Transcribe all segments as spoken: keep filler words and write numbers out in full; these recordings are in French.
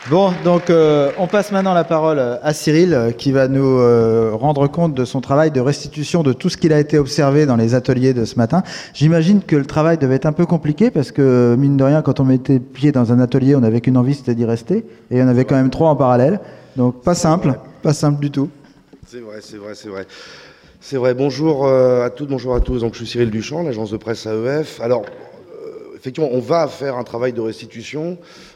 Bon, donc euh, on passe maintenant la parole à Cyril euh, qui va nous euh, rendre compte de son travail de restitution de tout ce qu'il a été observé dans les ateliers de ce matin. J'imagine que le travail devait être un peu compliqué parce que, mine de rien, quand on mettait pied dans un atelier, on n'avait qu'une envie, c'était d'y rester. Et il y en avait quand même trois en parallèle. Donc pas simple, pas simple du tout. C'est vrai, c'est vrai, c'est vrai. C'est vrai, bonjour euh, à toutes, bonjour à tous. Donc, je suis Cyril Duchamp, l'agence de presse A E F. Alors, euh, effectivement, on va faire un travail de restitution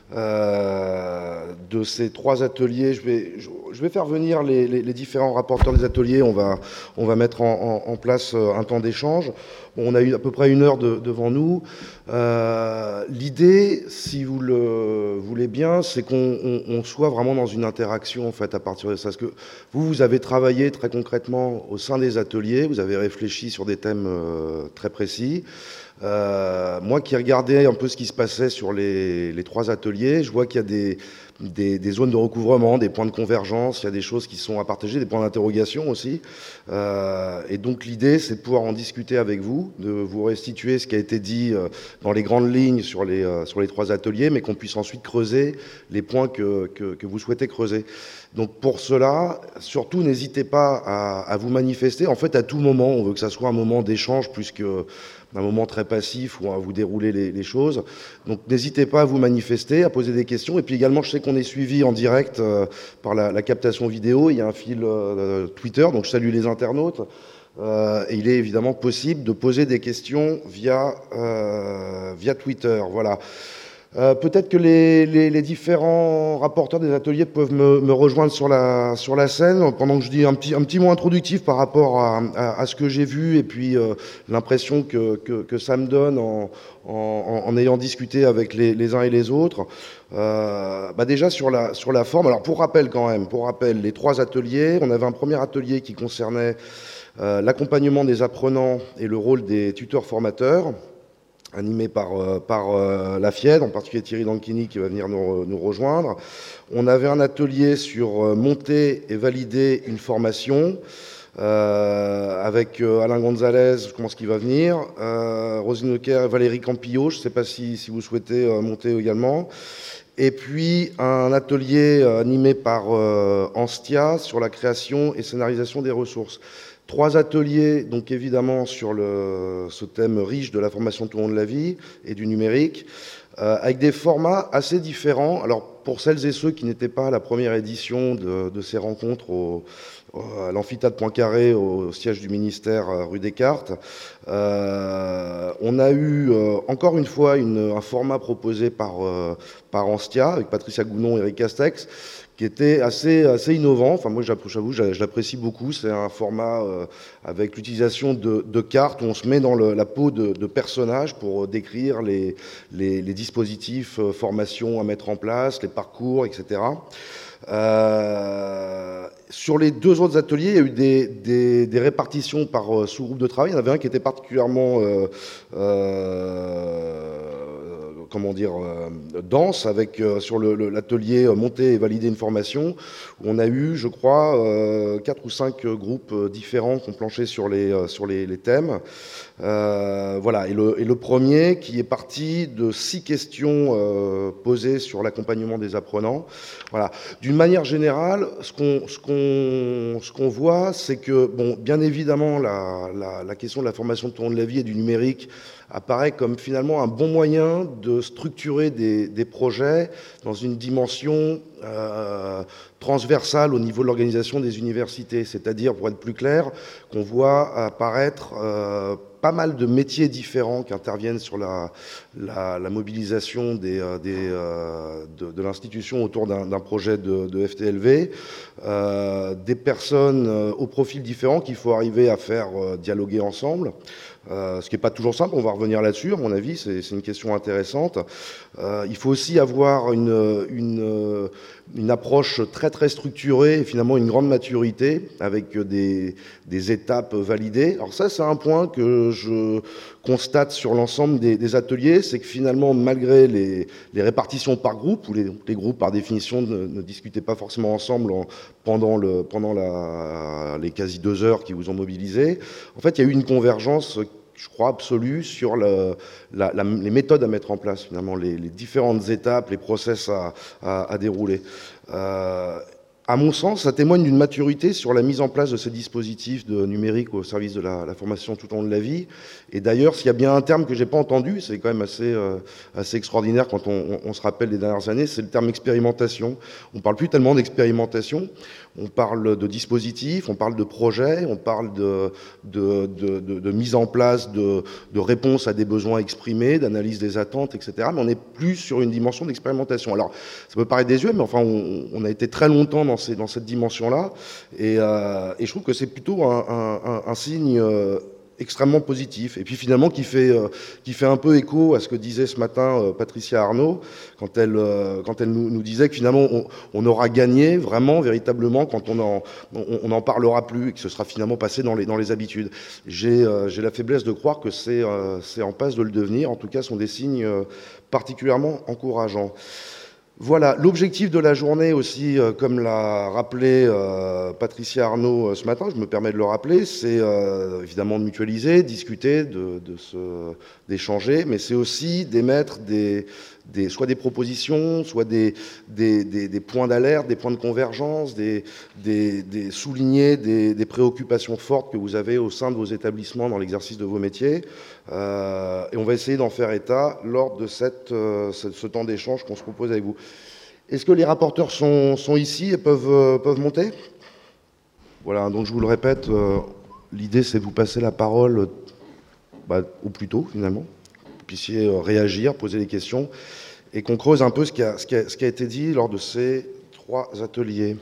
euh, de ces trois ateliers. Je vais, je, je vais faire venir les, les, les différents rapporteurs des ateliers. On va, on va mettre en, en, en place un temps d'échange. Bon, on a eu à peu près une heure de, devant nous. Euh, L'idée, si vous le voulez bien, c'est qu'on on, on soit vraiment dans une interaction en fait à partir de ça. Parce que vous, vous avez travaillé très concrètement au sein des ateliers, vous avez réfléchi sur des thèmes euh, très précis. Euh, moi qui regardais un peu ce qui se passait sur les, les trois ateliers, je vois qu'il y a des, des, des zones de recouvrement, des points de convergence, il y a des choses qui sont à partager, des points d'interrogation aussi. Euh, et donc l'idée, c'est de pouvoir en discuter avec vous, de vous restituer ce qui a été dit euh, dans les grandes lignes sur les, euh, sur les trois ateliers, mais qu'on puisse ensuite creuser les points que, que, que vous souhaitez creuser. Donc pour cela, surtout n'hésitez pas à, à vous manifester. En fait, à tout moment, on veut que ça soit un moment d'échange plus que un moment très passif où on va vous dérouler les, les choses. Donc n'hésitez pas à vous manifester, à poser des questions. Et puis également, je sais qu'on est suivi en direct euh, par la, la captation vidéo. Il y a un fil euh, Twitter, donc je salue les internautes. Euh, et il est évidemment possible de poser des questions via, euh, via Twitter. Voilà. Euh, peut-être que les, les, les différents rapporteurs des ateliers peuvent me, me rejoindre sur la, sur la scène pendant que je dis un petit, un petit mot introductif par rapport à, à, à ce que j'ai vu et puis euh, l'impression que, que, que ça me donne en, en, en ayant discuté avec les, les uns et les autres. Euh, bah déjà sur la, sur la forme, alors pour rappel quand même, pour rappel, les trois ateliers, on avait un premier atelier qui concernait euh, l'accompagnement des apprenants et le rôle des tuteurs formateurs, animé par, euh, par euh, la FIED, en particulier Thierry Danchini qui va venir nous, nous rejoindre. On avait un atelier sur euh, monter et valider une formation euh, avec euh, Alain Gonzalez, je pense qu'il va venir, euh, Rosine Lequer et Valérie Campillo, je ne sais pas si, si vous souhaitez euh, monter également. Et puis un atelier euh, animé par euh, Anstia sur la création et scénarisation des ressources. Trois ateliers, donc évidemment, sur le, ce thème riche de la formation tout au long de la vie et du numérique, euh, avec des formats assez différents. Alors, pour celles et ceux qui n'étaient pas à la première édition de, de ces rencontres au, à l'amphithéâtre Poincaré, au siège du ministère rue Descartes, euh, on a eu euh, encore une fois une, un format proposé par, euh, par Anstia, avec Patricia Gounon et Eric Castex, qui était assez, assez innovant. Enfin, moi, j'avoue, je l'apprécie beaucoup. C'est un format euh, avec l'utilisation de, de cartes où on se met dans le, la peau de, de personnages pour décrire les, les, les dispositifs, euh, formations à mettre en place, les parcours, et cetera. Euh, sur les deux autres ateliers, il y a eu des, des, des répartitions par euh, sous-groupe de travail. Il y en avait un qui était particulièrement euh, euh, comment dire, euh, dense, avec euh, sur l'atelier euh, monter et valider une formation, où on a eu, je crois, euh, quatre ou cinq groupes euh, différents qui ont planché sur les, euh, sur les, les thèmes. Euh, voilà, et le, et le premier qui est parti de six questions euh, posées sur l'accompagnement des apprenants. Voilà. D'une manière générale, ce qu'on ce qu'on ce qu'on voit, c'est que, bon, bien évidemment, la, la, la question de la formation tout au long de la vie et du numérique apparaît comme finalement un bon moyen de structurer des, des projets dans une dimension euh, transversale au niveau de l'organisation des universités. C'est-à-dire, pour être plus clair, qu'on voit apparaître euh, pas mal de métiers différents qui interviennent sur la, la, la mobilisation des, des, euh, de, de l'institution autour d'un projet de, de F T L V, euh, des personnes euh, au profil différent qu'il faut arriver à faire euh, dialoguer ensemble. Euh, ce qui n'est pas toujours simple, on va revenir là-dessus, à mon avis, c'est une question intéressante. Euh, il faut aussi avoir une, une, une approche très très structurée et finalement une grande maturité avec des, des étapes validées. Alors ça, c'est un point que je constate sur l'ensemble des, des ateliers, c'est que finalement, malgré les, les répartitions par groupe, où les, les groupes par définition ne, ne discutaient pas forcément ensemble en, pendant, le, pendant la, les quasi deux heures qui vous ont mobilisé, en fait, il y a eu une convergence je crois, absolue sur le, la, la, les méthodes à mettre en place, finalement, les, les différentes étapes, les process à, à, à dérouler. Euh, À mon sens, ça témoigne d'une maturité sur la mise en place de ces dispositifs de numérique au service de la, la formation tout au long de la vie. Et d'ailleurs, s'il y a bien un terme que j'ai pas entendu, c'est quand même assez, euh, assez extraordinaire quand on, on, on se rappelle des dernières années, c'est le terme expérimentation. On parle plus tellement d'expérimentation, on parle de dispositifs, on parle de projets, on parle de, de, de, de, de mise en place de, de réponses à des besoins exprimés, d'analyse des attentes, et cetera. Mais on n'est plus sur une dimension d'expérimentation. Alors, ça peut paraître désuet, mais enfin, on, on a été très longtemps dans, ces, dans cette dimension-là, et, euh, et je trouve que c'est plutôt un, un, un signe euh, extrêmement positif, et puis finalement qui fait, euh, qui fait un peu écho à ce que disait ce matin euh, Patricia Arnaud, quand elle, euh, quand elle nous, nous disait que finalement on, on aura gagné vraiment, véritablement, quand on en, on, on en parlera plus, et que ce sera finalement passé dans les, dans les habitudes. J'ai euh, j'ai la faiblesse de croire que c'est euh, c'est en passe de le devenir, en tout cas ce sont des signes euh, particulièrement encourageants. Voilà, l'objectif de la journée aussi, euh, comme l'a rappelé euh, Patricia Arnaud euh, ce matin, je me permets de le rappeler, c'est euh, évidemment de mutualiser, discuter, de, de se, d'échanger, mais c'est aussi d'émettre des, des, soit des propositions, soit des, des, des, des points d'alerte, des points de convergence, des, des, des souligner des, des préoccupations fortes que vous avez au sein de vos établissements dans l'exercice de vos métiers. Euh, et on va essayer d'en faire état lors de cette, euh, ce, ce temps d'échange qu'on se propose avec vous. Est-ce que les rapporteurs sont, sont ici et peuvent, euh, peuvent monter? Voilà, donc je vous le répète, euh, l'idée c'est de vous passer la parole bah, au plus tôt finalement, que vous puissiez euh, réagir, poser des questions, et qu'on creuse un peu ce qui, a, ce, qui a, ce qui a été dit lors de ces trois ateliers.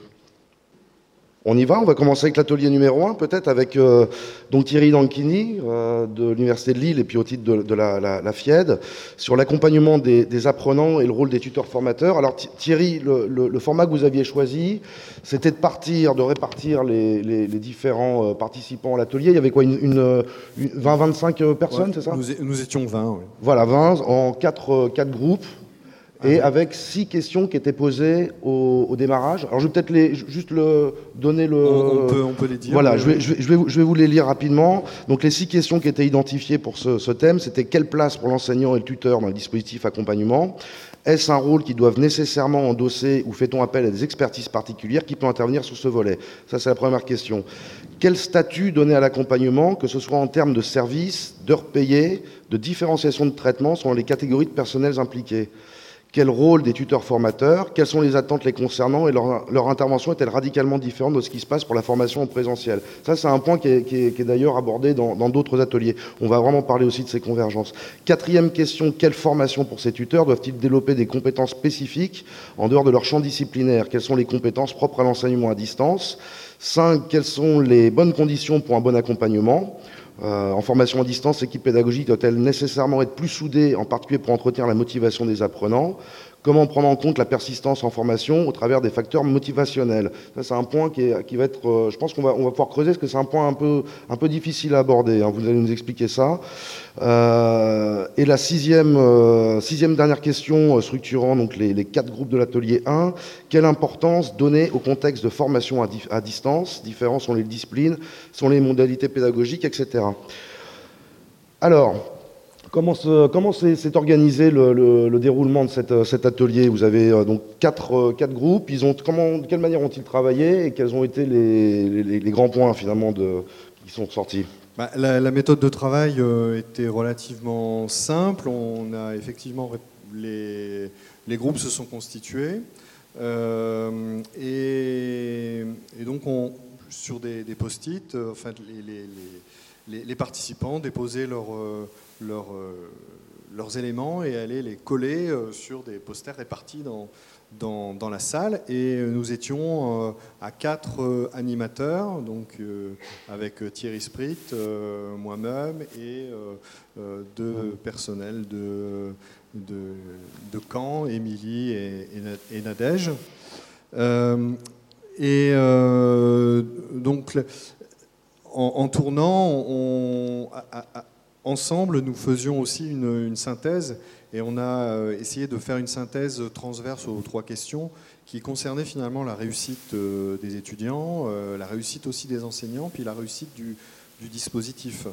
On y va, on va commencer avec l'atelier numéro un, peut-être avec euh, donc Thierry Danchini euh, de l'Université de Lille et puis au titre de, de la, la, la FIED, sur l'accompagnement des, des apprenants et le rôle des tuteurs formateurs. Alors Thierry, le, le, le format que vous aviez choisi, c'était de partir, de répartir les, les, les différents euh, participants à l'atelier. Il y avait quoi, une, une, une vingt à vingt-cinq personnes, ouais, c'est ça? nous, nous étions vingt, oui. Voilà, vingt en quatre, quatre groupes. Et avec six questions qui étaient posées au, au démarrage. Alors je vais peut-être les, juste le, donner le... On, on, peut, on peut les dire. Voilà, je vais, je, vais, je, vais vous, je vais vous les lire rapidement. Donc les six questions qui étaient identifiées pour ce, ce thème, c'était quelle place pour l'enseignant et le tuteur dans le dispositif accompagnement? Est-ce un rôle qu'ils doivent nécessairement endosser ou fait-on appel à des expertises particulières qui peuvent intervenir sur ce volet? Ça, c'est la première question. Quel statut donner à l'accompagnement, que ce soit en termes de services, d'heures payées, de différenciation de traitement selon les catégories de personnels impliqués? Quel rôle des tuteurs formateurs? Quelles sont les attentes les concernant? Et leur, leur intervention est-elle radicalement différente de ce qui se passe pour la formation en présentiel? Ça, c'est un point qui est, qui est, qui est d'ailleurs abordé dans, dans d'autres ateliers. On va vraiment parler aussi de ces convergences. Quatrième question, quelle formation pour ces tuteurs? Doivent-ils développer des compétences spécifiques en dehors de leur champ disciplinaire? Quelles sont les compétences propres à l'enseignement à distance? Cinq, quelles sont les bonnes conditions pour un bon accompagnement? Euh, en formation à distance, l'équipe pédagogique doit-elle nécessairement être plus soudée, en particulier pour entretenir la motivation des apprenants? Comment prendre en compte la persistance en formation au travers des facteurs motivationnels? Ça, c'est un point qui, est, qui va être... Euh, je pense qu'on va, on va pouvoir creuser, parce que c'est un point un peu, un peu difficile à aborder. Hein. Vous allez nous expliquer ça. Euh, et la sixième, euh, sixième dernière question, euh, structurant donc les, les quatre groupes de l'atelier un, quelle importance donner au contexte de formation à, di à distance? Différents sont les disciplines, sont les modalités pédagogiques, et cetera. Alors... Comment s'est organisé le, le, le déroulement de cette, cet atelier? Vous avez euh, donc quatre, euh, quatre groupes. Ils ont, comment, de quelle manière ont-ils travaillé et quels ont été les, les, les grands points finalement de, qui sont sortis? Bah, la, la méthode de travail euh, était relativement simple. On a effectivement les, les groupes se sont constitués euh, et, et donc on, sur des, des post-it, euh, enfin les, les, les, les participants déposaient leur euh, Leurs, euh, leurs éléments et aller les coller euh, sur des posters répartis dans, dans, dans la salle. Et euh, nous étions euh, à quatre euh, animateurs, donc euh, avec Thierry Sprit, euh, moi-même et euh, euh, deux personnels de, de, de Caen, Émilie et, et, et Nadège. Euh, et euh, donc, en, en tournant, on... A, a, ensemble, nous faisions aussi une, une synthèse et on a essayé de faire une synthèse transverse aux trois questions qui concernaient finalement la réussite des étudiants, la réussite aussi des enseignants, puis la réussite du, du dispositif.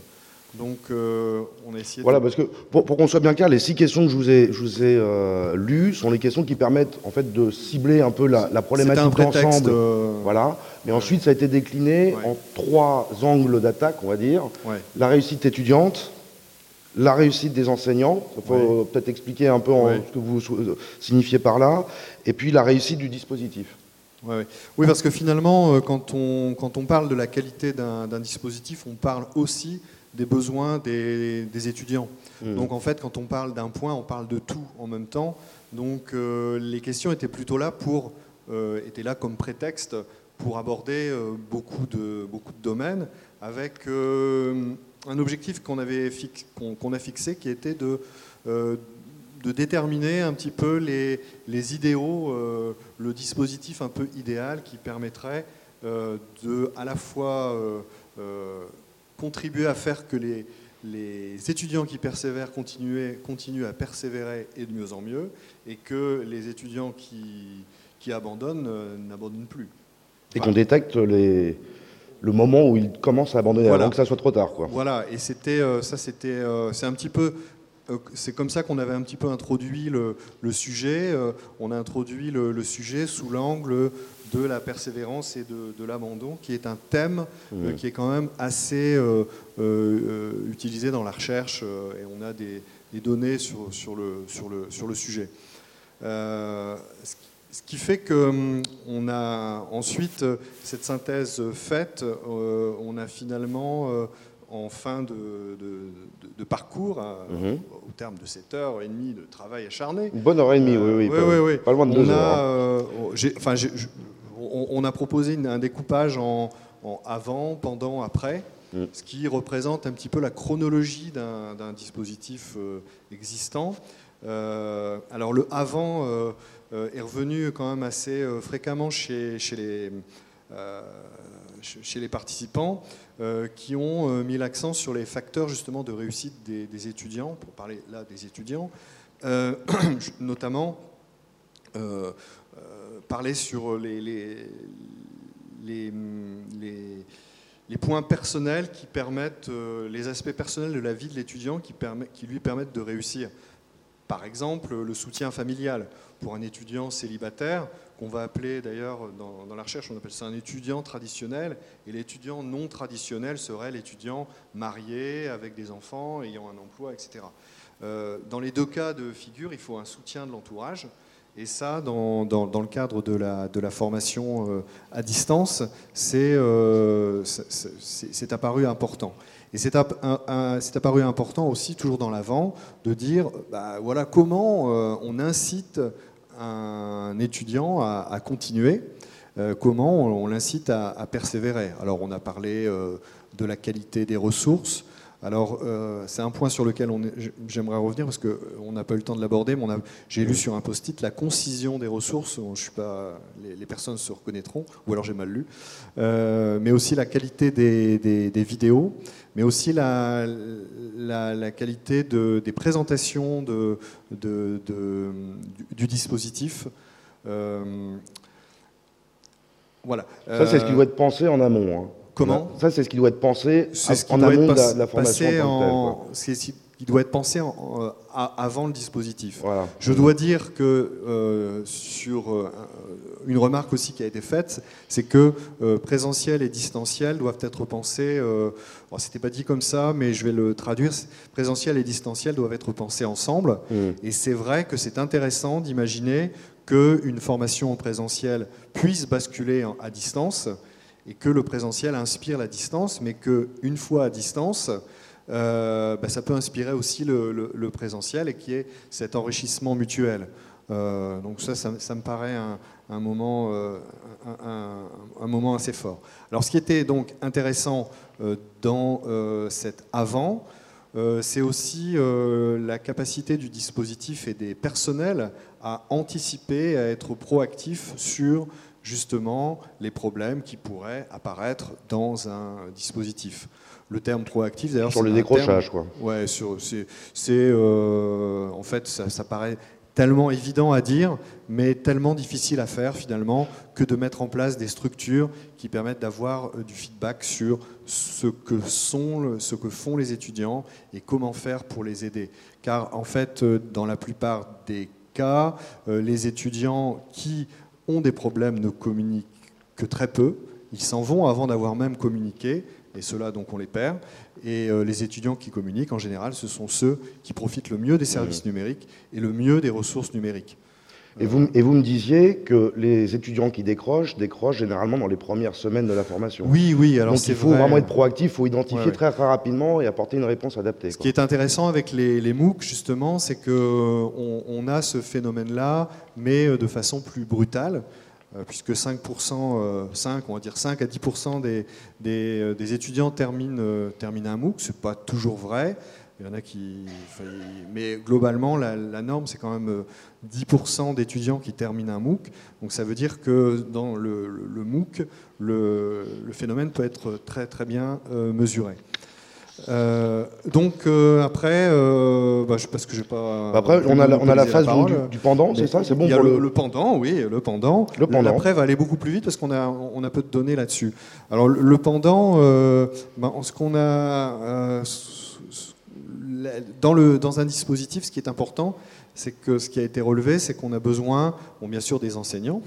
Donc, euh, on a essayé. Voilà, de... parce que pour, pour qu'on soit bien clair, les six questions que je vous ai, je vous ai euh, lues sont les questions qui permettent en fait de cibler un peu la, la problématique d'ensemble. Euh... Voilà. Mais ouais. ensuite, ça a été décliné ouais. en trois angles d'attaque, on va dire. Ouais. La réussite étudiante, la réussite des enseignants, il faut ouais. peut-être expliquer un peu en, ouais. ce que vous signifiez par là, et puis la réussite du dispositif. Ouais, ouais. Oui, parce que finalement, quand on, quand on parle de la qualité d'un, d'un dispositif, on parle aussi des besoins des, des étudiants. Mmh. Donc en fait, quand on parle d'un point, on parle de tout en même temps. Donc euh, les questions étaient plutôt là pour, euh, étaient là comme prétexte pour aborder euh, beaucoup, de, beaucoup de domaines avec euh, un objectif qu'on avait fix, qu'on, qu'on a fixé qui était de, euh, de déterminer un petit peu les, les idéaux, euh, le dispositif un peu idéal qui permettrait euh, de à la fois euh, euh, contribuer à faire que les, les étudiants qui persévèrent continuent, continuent à persévérer et de mieux en mieux, et que les étudiants qui, qui abandonnent euh, n'abandonnent plus. Et voilà. Qu'on détecte les, le moment où ils commencent à abandonner, voilà. Avant que ça soit trop tard, quoi. Voilà, et c'était, euh, ça c'était, euh, c'est un petit peu... C'est comme ça qu'on avait un petit peu introduit le, le sujet. On a introduit le, le sujet sous l'angle de la persévérance et de, de l'abandon, qui est un thème mmh. euh, qui est quand même assez euh, euh, utilisé dans la recherche, euh, et on a des, des données sur, sur, le, sur, le, sur le sujet. Euh, ce qui fait qu'on a ensuite, cette synthèse faite, euh, on a finalement... Euh, en fin de, de, de, de parcours, mmh. au terme de sept heures et demie de travail acharné. Une bonne heure et demie, euh, oui, oui, oui, pas, oui, oui. Pas loin de on deux a, heures. Euh, j'ai, enfin, j'ai, on, on a proposé une, un découpage en, en avant, pendant, après, mmh. ce qui représente un petit peu la chronologie d'un, d'un dispositif euh, existant. Euh, alors le avant euh, euh, est revenu quand même assez euh, fréquemment chez, chez les... Euh, chez les participants euh, qui ont euh, mis l'accent sur les facteurs justement de réussite des, des étudiants, pour parler là des étudiants, euh, notamment euh, euh, parler sur les, les, les, les, les points personnels qui permettent, euh, les aspects personnels de la vie de l'étudiant qui, permet, qui lui permettent de réussir. Par exemple, le soutien familial pour un étudiant célibataire, qu'on va appeler d'ailleurs dans, dans la recherche, on appelle ça un étudiant traditionnel, et l'étudiant non traditionnel serait l'étudiant marié, avec des enfants, ayant un emploi, et cetera. Euh, dans les deux cas de figure, il faut un soutien de l'entourage, et ça, dans, dans, dans le cadre de la, de la formation euh, à distance, c'est, euh, c'est, c'est, c'est apparu important. Et c'est, app, un, un, c'est apparu important aussi, toujours dans l'avant, de dire bah, voilà, comment euh, on incite un étudiant à, à continuer, euh, comment on, on l'incite à, à persévérer. Alors on a parlé euh, de la qualité des ressources. Alors euh, c'est un point sur lequel on est, j'aimerais revenir parce qu'on n'a pas eu le temps de l'aborder, mais on a, j'ai lu sur un post-it la concision des ressources. Je suis pas, les, les personnes se reconnaîtront, ou alors j'ai mal lu. Euh, mais aussi la qualité des, des, des vidéos, mais aussi la, la, la qualité de, des présentations de, de, de, du, du dispositif. Euh, voilà. Ça, c'est ce qui doit être pensé en amont. Hein. Comment ? Ça, c'est ce qui doit être pensé c'est ce qui en doit amont être de, la, de la formation en tant que en, telle, c'est ce qui doit être pensé en, en, à, avant le dispositif. Voilà. Je dois dire que euh, sur euh, une remarque aussi qui a été faite, c'est que euh, présentiel et distanciel doivent être pensés. Euh, bon, c'était pas dit comme ça, mais je vais le traduire. Présentiel et distanciel doivent être pensés ensemble. Mmh. Et c'est vrai que c'est intéressant d'imaginer qu'une formation en présentiel puisse basculer en, à distance, et que le présentiel inspire la distance, mais qu'une fois à distance, euh, bah, ça peut inspirer aussi le, le, le présentiel et qu'il y ait cet enrichissement mutuel. Euh, donc ça, ça, ça me paraît un, un, moment, euh, un, un, un moment assez fort. Alors ce qui était donc intéressant euh, dans euh, cet avant, euh, c'est aussi euh, la capacité du dispositif et des personnels à anticiper, à être proactifs sur justement les problèmes qui pourraient apparaître dans un dispositif. Le terme proactif, d'ailleurs, sur le décrochage, terme, quoi. Ouais, sur, c'est, c'est euh, en fait, ça, ça paraît tellement évident à dire, mais tellement difficile à faire finalement que de mettre en place des structures qui permettent d'avoir du feedback sur ce que sont, ce que font les étudiants et comment faire pour les aider. Car en fait, dans la plupart des cas, les étudiants qui ont des problèmes ne communiquent que très peu. Ils s'en vont avant d'avoir même communiqué, et ceux-là, donc, on les perd. Et euh, les étudiants qui communiquent, en général, ce sont ceux qui profitent le mieux des services mmh. numériques et le mieux des ressources numériques. Et vous, et vous me disiez que les étudiants qui décrochent, décrochent généralement dans les premières semaines de la formation. Oui, oui. Alors donc il faut vrai. vraiment être proactif, il faut identifier ouais, très, très rapidement et apporter une réponse adaptée. Ce quoi. qui est intéressant avec les, les MOOC, justement, c'est qu'on on a ce phénomène-là, mais de façon plus brutale. Puisque cinq pour cent, cinq, on va dire cinq à dix pour cent des, des, des étudiants terminent, terminent un MOOC. Ce n'est pas toujours vrai. Il y en a qui, mais globalement, la, la norme, c'est quand même dix pour cent d'étudiants qui terminent un MOOC. Donc ça veut dire que dans le, le, le MOOC, le, le phénomène peut être très, très bien euh, mesuré. Euh, donc euh, après, euh, bah, parce que j'ai pas. Après, on a la, on a la phase la du, du pendant, c'est ça, c'est bon. Il y a pour le, le... le pendant, oui, le pendant. Le pendant. Après va aller beaucoup plus vite parce qu'on a, on a peu de données là-dessus. Alors le, le pendant, euh, bah, ce qu'on a euh, dans le dans un dispositif, ce qui est important, c'est que ce qui a été relevé, c'est qu'on a besoin, bon, bien sûr, des enseignants.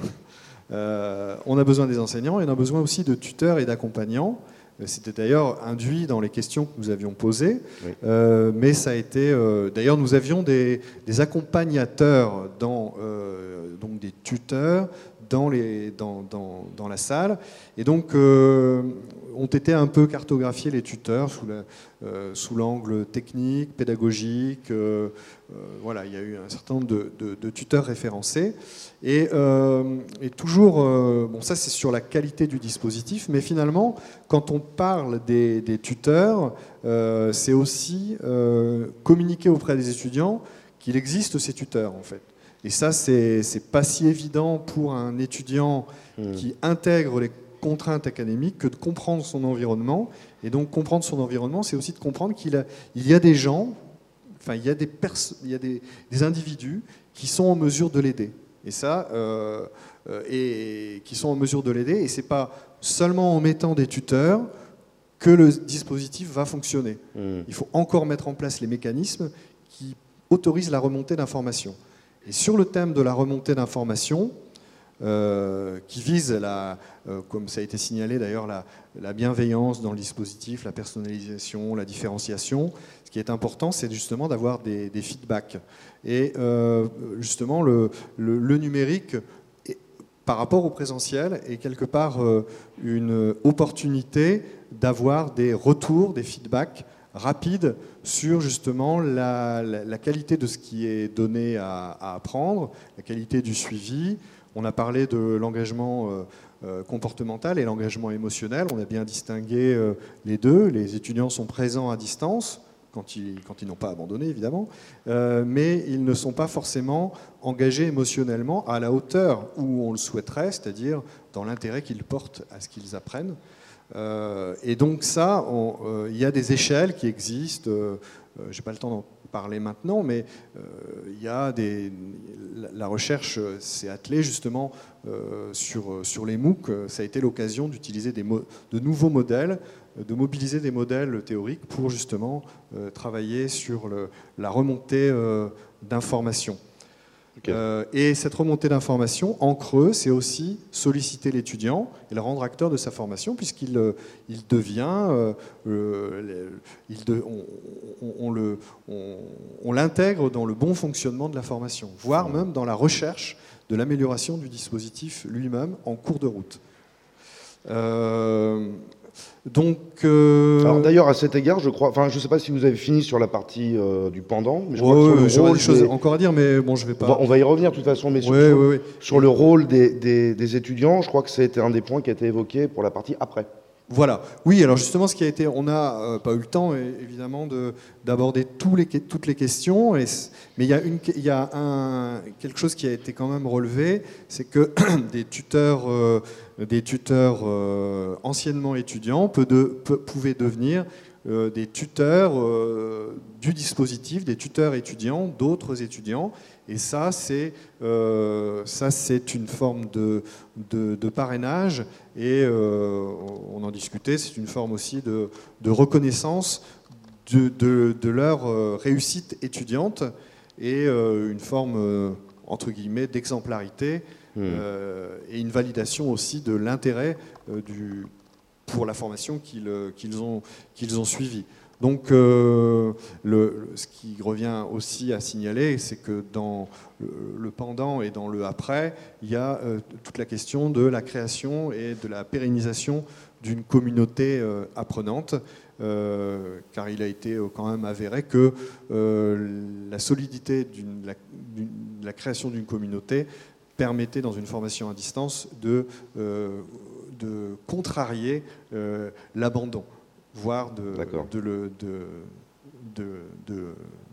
Euh, on a besoin des enseignants et on a besoin aussi de tuteurs et d'accompagnants. C'était d'ailleurs induit dans les questions que nous avions posées, oui. euh, mais ça a été... Euh, d'ailleurs, nous avions des, des accompagnateurs, dans, euh, donc des tuteurs, dans, les, dans, dans, dans la salle, et donc euh, ont été un peu cartographiés les tuteurs sous, la, euh, sous l'angle technique, pédagogique. Euh, euh, voilà, il y a eu un certain nombre de, de, de tuteurs référencés. Et, euh, et toujours, euh, bon, ça c'est sur la qualité du dispositif, mais finalement, quand on parle des, des tuteurs, euh, c'est aussi euh, communiquer auprès des étudiants qu'il existe ces tuteurs, en fait. Et ça, c'est, c'est pas si évident pour un étudiant mmh. qui intègre les contraintes académiques que de comprendre son environnement. Et donc, comprendre son environnement, c'est aussi de comprendre qu'il a, il y a des gens, enfin, il y a des, pers- il y a des, des individus qui sont en mesure de l'aider. Et ça, euh, et qui sont en mesure de l'aider. Et c'est pas seulement en mettant des tuteurs que le dispositif va fonctionner. Mmh. Il faut encore mettre en place les mécanismes qui autorisent la remontée d'informations. Et sur le thème de la remontée d'informations, euh, qui vise, la, euh, comme ça a été signalé d'ailleurs, la, la bienveillance dans le dispositif, la personnalisation, la différenciation, ce qui est important, c'est justement d'avoir des, des feedbacks. Et euh, justement, le, le, le numérique, est, par rapport au présentiel, est quelque part euh, une opportunité d'avoir des retours, des feedbacks rapide sur justement la, la, la qualité de ce qui est donné à, à apprendre, la qualité du suivi. On a parlé de l'engagement euh, euh, comportemental et l'engagement émotionnel. On a bien distingué euh, les deux. Les étudiants sont présents à distance, quand ils, quand ils n'ont pas abandonné évidemment, euh, mais ils ne sont pas forcément engagés émotionnellement à la hauteur où on le souhaiterait, c'est-à-dire dans l'intérêt qu'ils portent à ce qu'ils apprennent. Euh, et donc ça, il euh, y a des échelles qui existent, euh, je n'ai pas le temps d'en parler maintenant, mais il euh, y a des, la, la recherche s'est attelée justement euh, sur, sur les MOOC, ça a été l'occasion d'utiliser des mo- de nouveaux modèles, de mobiliser des modèles théoriques pour justement euh, travailler sur le, la remontée euh, d'informations. Okay. Euh, et cette remontée d'informations, en creux, c'est aussi solliciter l'étudiant et le rendre acteur de sa formation, puisqu'il euh, il devient, euh, euh, il de, on, on, on, le, on, on l'intègre dans le bon fonctionnement de la formation, voire même dans la recherche de l'amélioration du dispositif lui-même en cours de route. Euh, Donc, euh... Alors d'ailleurs à cet égard, je crois, enfin je ne sais pas si vous avez fini sur la partie euh, du pendant, mais je ouais, crois que ouais, sur le rôle des choses des... encore à dire, mais bon je vais pas. On va, on va y revenir de toute façon, mais sur, ouais, sur, ouais, ouais. sur le rôle des, des, des étudiants, je crois que c'était un des points qui a été évoqué pour la partie après. Voilà. Oui, alors justement, ce qui a été, on n'a euh, pas eu le temps évidemment de, d'aborder tous les, toutes les questions, et, mais il y a, une, il y a un, quelque chose qui a été quand même relevé, c'est que des tuteurs, euh, des tuteurs euh, anciennement étudiants peut de, peut, pouvaient devenir euh, des tuteurs euh, du dispositif, des tuteurs étudiants, d'autres étudiants. Et ça, c'est euh, ça, c'est une forme de, de, de parrainage. Et euh, on en discutait, c'est une forme aussi de, de reconnaissance de, de, de leur réussite étudiante et euh, une forme, euh, entre guillemets, d'exemplarité mmh. euh, et une validation aussi de l'intérêt euh, du, pour la formation qu'ils, qu'ils ont, qu'ils ont suivie. Donc, euh, le, ce qui revient aussi à signaler, c'est que dans le, le pendant et dans le après, il y a euh, toute la question de la création et de la pérennisation d'une communauté euh, apprenante, euh, car il a été quand même avéré que euh, la solidité de la, la création d'une communauté permettait, dans une formation à distance, de, euh, de contrarier euh, l'abandon, voire de, de, le, de, de, de,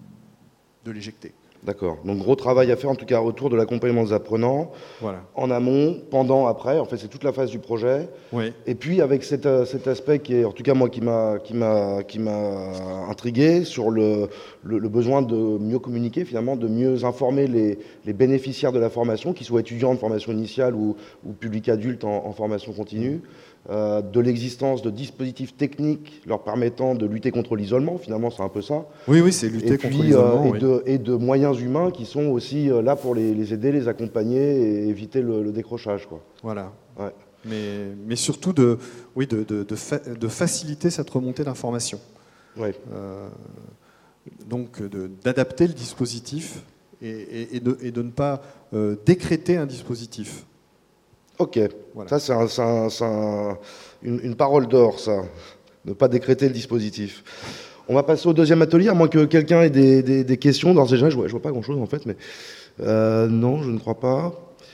de l'éjecter. D'accord. Donc gros travail à faire en tout cas autour de l'accompagnement des apprenants, voilà. En amont, pendant, après. En fait, c'est toute la phase du projet. Oui. Et puis avec cet, cet aspect qui est, en tout cas moi, qui m'a, qui m'a, qui m'a intrigué sur le, le, le besoin de mieux communiquer, finalement, de mieux informer les, les bénéficiaires de la formation, qu'ils soient étudiants de formation initiale ou, ou public adulte en, en formation continue. Euh, de l'existence de dispositifs techniques leur permettant de lutter contre l'isolement, finalement c'est un peu ça. Oui, oui, c'est lutter et contre puis, l'isolement. Euh, et, oui. de, et de moyens humains qui sont aussi euh, là pour les, les aider, les accompagner et éviter le, le décrochage, quoi. Voilà. Ouais. Mais, mais surtout de, oui, de, de, de, fa de faciliter cette remontée d'informations. Ouais. Euh, donc d'adapter le dispositif et, et, et, de, et de ne pas euh, décréter un dispositif. Ok, voilà. Ça c'est un, c'est un, c'est un, une, une parole d'or, ça, ne pas décréter le dispositif. On va passer au deuxième atelier, à moins que quelqu'un ait des, des, des questions. D'ores et déjà, je vois, je vois pas grand-chose en fait, mais euh, non, je ne crois pas.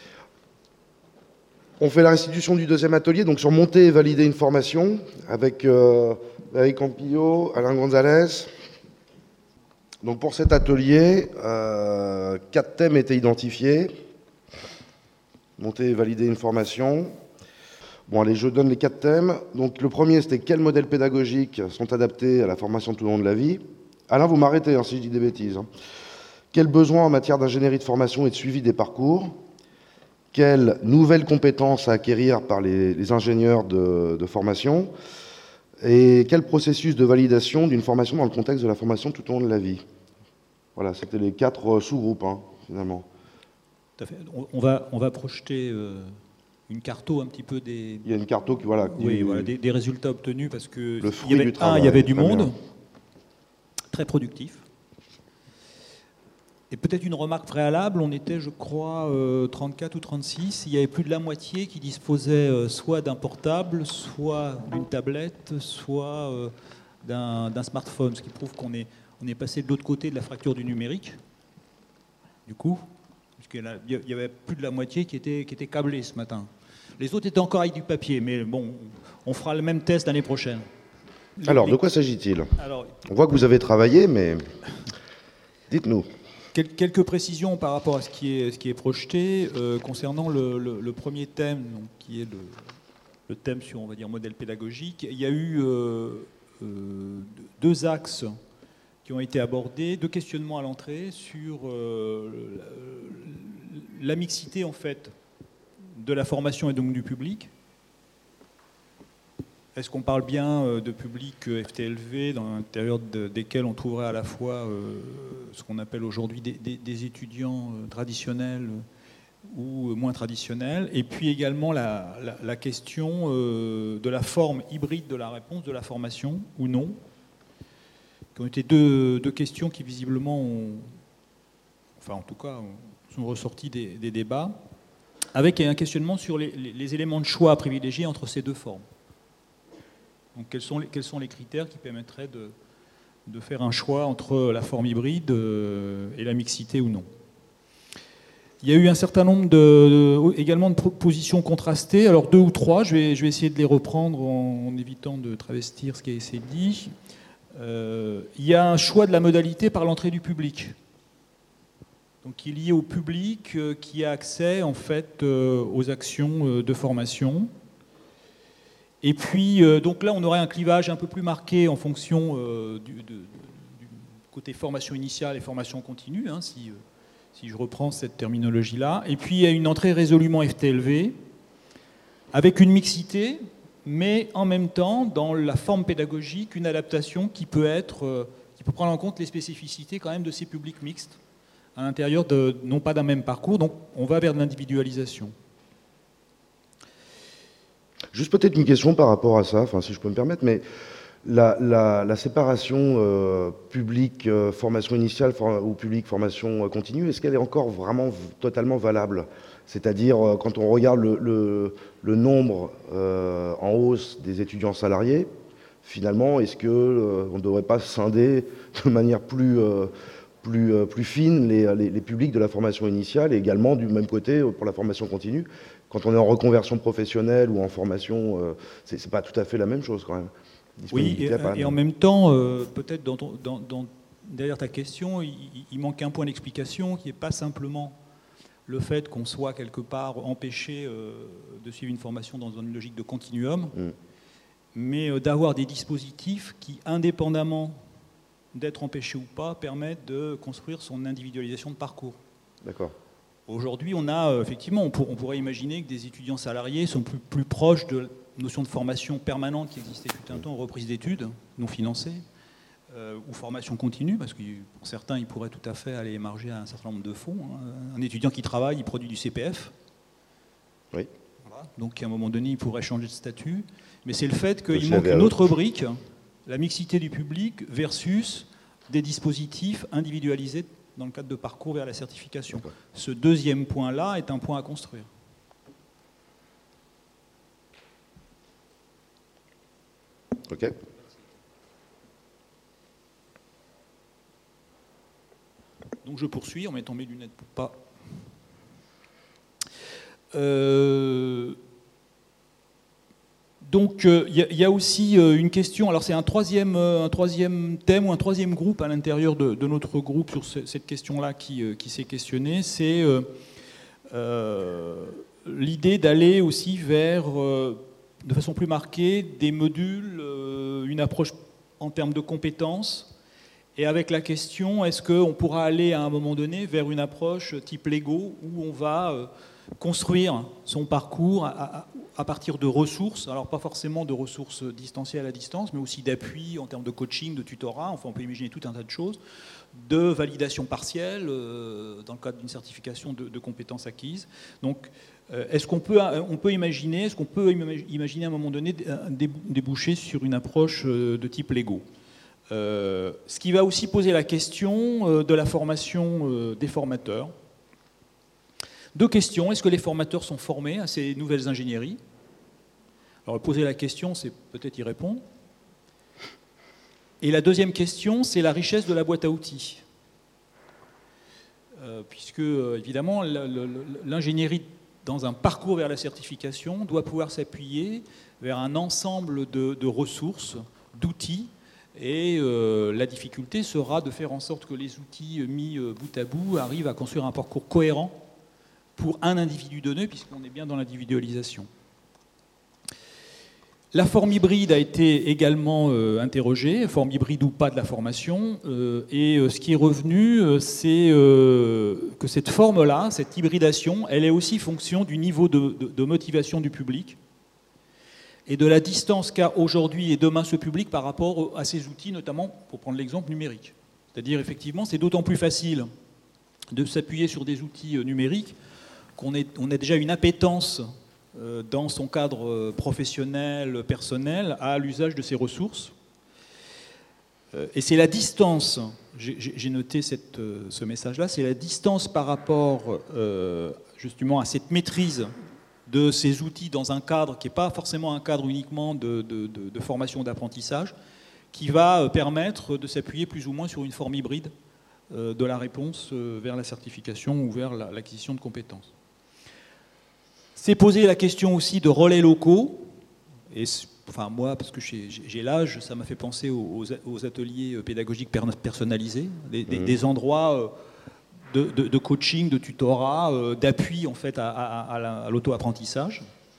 On fait la restitution du deuxième atelier, donc sur monter et valider une formation, avec euh, Eric Campillo, Alain Gonzalez. Donc pour cet atelier, euh, quatre thèmes étaient identifiés. Monter et valider une formation. Bon, allez, je donne les quatre thèmes. Donc, le premier, c'était quels modèles pédagogiques sont adaptés à la formation tout au long de la vie. Alain, vous m'arrêtez hein, si je dis des bêtises. Hein. Quels besoins en matière d'ingénierie de formation et de suivi des parcours. Quelles nouvelles compétences à acquérir par les, les ingénieurs de, de formation. Et quel processus de validation d'une formation dans le contexte de la formation tout au long de la vie. Voilà, c'était les quatre sous-groupes, hein, finalement. Tout à fait. On va, on va projeter euh, une carto un petit peu des... Il y a une carto qui, voilà... Qui... Oui, voilà, des, des résultats obtenus parce que... Le fruit il y avait, du travail. Un, il y avait du monde, bien. Très productif. Et peut-être une remarque préalable, on était, je crois, euh, trente-quatre ou trente-six, il y avait plus de la moitié qui disposait euh, soit d'un portable, soit d'une tablette, soit euh, d'un, d'un smartphone, ce qui prouve qu'on est, on est passé de l'autre côté de la fracture du numérique, du coup. Il y avait plus de la moitié qui était, qui était câblée ce matin. Les autres étaient encore avec du papier, mais bon, on fera le même test l'année prochaine. Alors, les... de quoi s'agit-il? Alors, on voit que vous avez travaillé, mais dites-nous. Quelques précisions par rapport à ce qui est, ce qui est projeté euh, concernant le, le, le premier thème, donc, qui est le, le thème sur, on va dire, modèle pédagogique. Il y a eu euh, euh, deux axes qui ont été abordés, deux questionnements à l'entrée sur euh, la, la mixité en fait de la formation et donc du public. Est-ce qu'on parle bien de public F T L V dans l'intérieur de, desquels on trouverait à la fois euh, ce qu'on appelle aujourd'hui des, des, des étudiants traditionnels ou moins traditionnels, et puis également la, la, la question euh, de la forme hybride de la réponse de la formation ou non, qui ont été deux, deux questions qui visiblement ont, enfin en tout cas, sont ressorties des, des débats, avec un questionnement sur les, les, les éléments de choix à privilégier entre ces deux formes. Donc quels sont les, quels sont les critères qui permettraient de, de faire un choix entre la forme hybride et la mixité ou non. Il y a eu un certain nombre de, également de propositions contrastées, alors deux ou trois, je vais, je vais essayer de les reprendre en, en évitant de travestir ce qui a été dit. Euh, il y a un choix de la modalité par l'entrée du public. Donc, qui est lié au public euh, qui a accès en fait euh, aux actions euh, de formation. Et puis, euh, donc là, on aurait un clivage un peu plus marqué en fonction euh, du, de, du côté formation initiale et formation continue, hein, si, euh, si je reprends cette terminologie-là. Et puis, il y a une entrée résolument F T L V, avec une mixité, mais en même temps, dans la forme pédagogique, une adaptation qui peut être, euh, qui peut prendre en compte les spécificités quand même de ces publics mixtes, à l'intérieur de, non pas d'un même parcours, donc on va vers de l'individualisation. Juste peut-être une question par rapport à ça, enfin, si je peux me permettre, mais la, la, la séparation euh, public euh, formation initiale for, ou public formation continue, est-ce qu'elle est encore vraiment totalement valable? C'est-à-dire, euh, quand on regarde le, le, le nombre euh, en hausse des étudiants salariés, finalement, est-ce qu'on euh, ne devrait pas scinder de manière plus, euh, plus, euh, plus fine les, les, les publics de la formation initiale et également du même côté pour la formation continue? Quand on est en reconversion professionnelle ou en formation, euh, c'est, c'est pas tout à fait la même chose quand même. Oui, et, et en même temps, euh, peut-être dans, ton, dans, dans, derrière ta question, il, il manque un point d'explication qui n'est pas simplement le fait qu'on soit quelque part empêché euh, de suivre une formation dans une logique de continuum, mm. mais euh, d'avoir des dispositifs qui, indépendamment d'être empêchés ou pas, permettent de construire son individualisation de parcours. D'accord. Aujourd'hui, on a euh, effectivement, on, pour, on pourrait imaginer que des étudiants salariés sont plus, plus proches de la notion de formation permanente qui existait tout un temps, reprise d'études non financées, euh, ou formation continue, parce que pour certains, ils pourraient tout à fait aller émarger à un certain nombre de fonds. Hein. Un étudiant qui travaille, il produit du C P F. Oui. Voilà. Donc, à un moment donné, il pourrait changer de statut. Mais c'est le fait qu'il manque une autre brique, la mixité du public versus des dispositifs individualisés dans le cadre de parcours vers la certification. Ce deuxième point-là est un point à construire. Ok. Donc je poursuis en mettant mes lunettes pour pas... Euh... Donc il euh, y, y a aussi euh, une question, alors c'est un troisième, euh, un troisième thème ou un troisième groupe à l'intérieur de, de notre groupe sur ce, cette question-là qui, euh, qui s'est questionné, c'est euh, euh, l'idée d'aller aussi vers, euh, de façon plus marquée, des modules, euh, une approche en termes de compétences, et avec la question, est-ce qu'on pourra aller à un moment donné vers une approche type Lego, où on va euh, construire son parcours à, à, à partir de ressources, alors pas forcément de ressources distancielles à distance, mais aussi d'appui en termes de coaching, de tutorat, enfin on peut imaginer tout un tas de choses, de validation partielle euh, dans le cadre d'une certification de, de compétences acquises. Donc euh, est-ce qu'on peut, on peut imaginer, est-ce qu'on peut imaginer à un moment donné déboucher sur une approche de type Lego? euh, Ce qui va aussi poser la question de la formation des formateurs. Deux questions. Est-ce que les formateurs sont formés à ces nouvelles ingénieries? Alors, poser la question, c'est peut-être y répondre. Et la deuxième question, c'est la richesse de la boîte à outils. Euh, puisque, évidemment, l'ingénierie dans un parcours vers la certification doit pouvoir s'appuyer vers un ensemble de, de ressources, d'outils, et euh, la difficulté sera de faire en sorte que les outils mis bout à bout arrivent à construire un parcours cohérent pour un individu donné, puisqu'on est bien dans l'individualisation. La forme hybride a été également euh, interrogée, forme hybride ou pas de la formation, euh, et euh, ce qui est revenu, euh, c'est euh, que cette forme-là, cette hybridation, elle est aussi fonction du niveau de, de, de motivation du public et de la distance qu'a aujourd'hui et demain ce public par rapport à ces outils, notamment, pour prendre l'exemple numérique. C'est-à-dire, effectivement, c'est d'autant plus facile de s'appuyer sur des outils numériques qu'on est, on a déjà une appétence euh, dans son cadre professionnel, personnel, à l'usage de ces ressources. Euh, et c'est la distance, j'ai, j'ai noté cette, euh, ce message-là, c'est la distance par rapport euh, justement à cette maîtrise de ces outils dans un cadre qui n'est pas forcément un cadre uniquement de, de, de, de formation d'apprentissage, qui va permettre de s'appuyer plus ou moins sur une forme hybride euh, de la réponse euh, vers la certification ou vers la, l'acquisition de compétences. C'est poser la question aussi de relais locaux, et enfin moi, parce que j'ai, j'ai l'âge, ça m'a fait penser aux, aux ateliers pédagogiques personnalisés, des, des, des endroits de, de, de coaching, de tutorat, d'appui en fait à, à, à, à l'auto-apprentissage.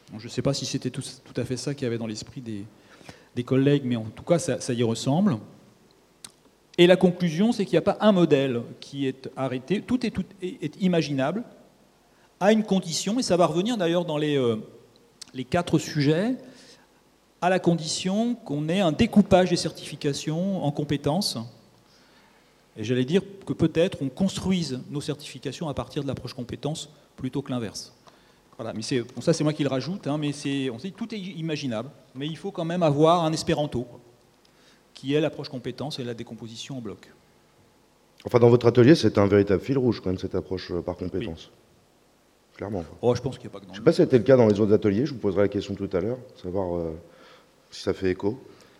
Je ne sais pas si c'était tout, tout à fait ça qu'il y avait dans l'esprit des, des collègues, mais en tout cas, ça, ça y ressemble. Et la conclusion, c'est qu'il n'y a pas un modèle qui est arrêté. Tout est, tout est, est imaginable, à une condition, et ça va revenir d'ailleurs dans les, euh, les quatre sujets, à la condition qu'on ait un découpage des certifications en compétences. Et j'allais dire que peut-être on construise nos certifications à partir de l'approche compétences plutôt que l'inverse. Voilà, mais c'est, bon, ça c'est moi qui le rajoute, hein, mais c'est, on sait que tout est imaginable, mais il faut quand même avoir un espéranto, quoi, qui est l'approche compétence et la décomposition en bloc. Enfin, dans votre atelier, c'est un véritable fil rouge, quand même, cette approche par compétence. Oui. Clairement. Oh, je pense qu'il n'y a pas que dans Je ne sais pas si c'était le cas dans les autres ateliers, je vous poserai la question tout à l'heure, savoir euh, si ça fait écho.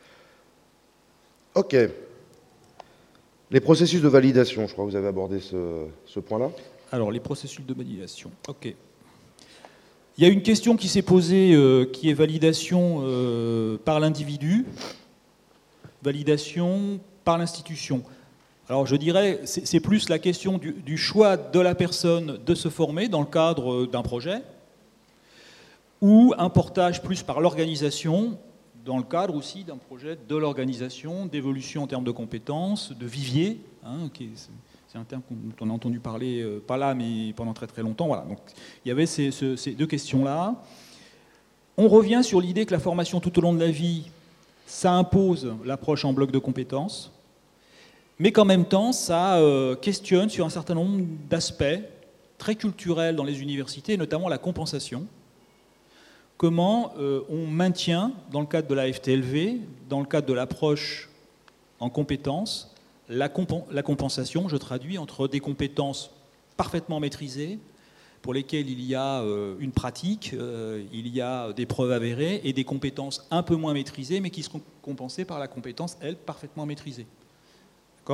Ok. Les processus de validation, je crois que vous avez abordé ce, ce point-là. Alors, les processus de validation, ok. Il y a une question qui s'est posée, euh, qui est validation euh, par l'individu, validation par l'institution. Alors je dirais, c'est, c'est plus la question du, du choix de la personne de se former dans le cadre d'un projet, ou un portage plus par l'organisation, dans le cadre aussi d'un projet de l'organisation, d'évolution en termes de compétences, de vivier, hein, qui est, c'est un terme dont on a entendu parler, euh, pas là, mais pendant très très longtemps. Voilà. Donc, il y avait ces, ces, ces deux questions-là. On revient sur l'idée que la formation tout au long de la vie, ça impose l'approche en bloc de compétences, mais qu'en même temps, ça euh, questionne sur un certain nombre d'aspects très culturels dans les universités, notamment la compensation. Comment euh, on maintient, dans le cadre de la F T L V, dans le cadre de l'approche en compétences, la, comp- la compensation, je traduis, entre des compétences parfaitement maîtrisées, pour lesquelles il y a euh, une pratique, euh, il y a des preuves avérées, et des compétences un peu moins maîtrisées, mais qui seront compensées par la compétence, elle, parfaitement maîtrisée. D'accord ?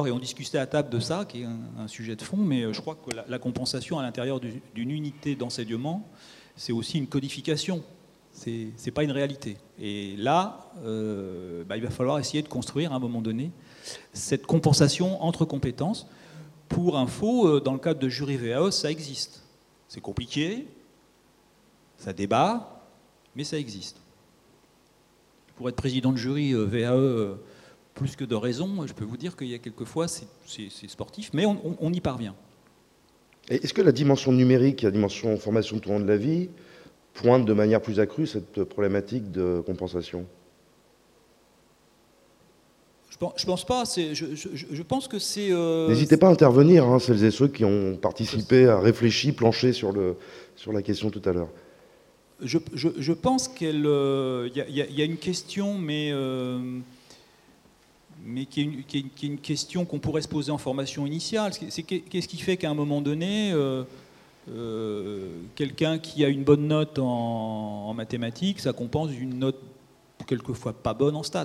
Et on discutait à table de ça, qui est un, un sujet de fond, mais je crois que la, la compensation à l'intérieur du, d'une unité d'enseignement, c'est aussi une codification. C'est, c'est pas une réalité. Et là, euh, bah, il va falloir essayer de construire à un moment donné cette compensation entre compétences. Pour info, dans le cadre de jury V A E, ça existe. C'est compliqué, ça débat, mais ça existe. Pour être président de jury V A E, plus que de raison, je peux vous dire qu'il y a quelquefois, c'est, c'est, c'est sportif, mais on, on, on y parvient. Et est-ce que la dimension numérique, la dimension formation tout au long de la vie, pointe de manière plus accrue cette problématique de compensation ? Je pense pas, c'est, je, je, je pense que c'est... Euh, N'hésitez pas à intervenir, hein, celles et ceux qui ont participé, à réfléchir, plancher sur, le, sur la question tout à l'heure. Je, je, je pense qu'il euh, y, y, y a une question, mais, euh, mais qui, est une, qui, est une, qui est une question qu'on pourrait se poser en formation initiale. C'est, c'est, qu'est-ce qui fait qu'à un moment donné, euh, euh, quelqu'un qui a une bonne note en, en mathématiques, ça compense une note quelquefois pas bonne en stats ?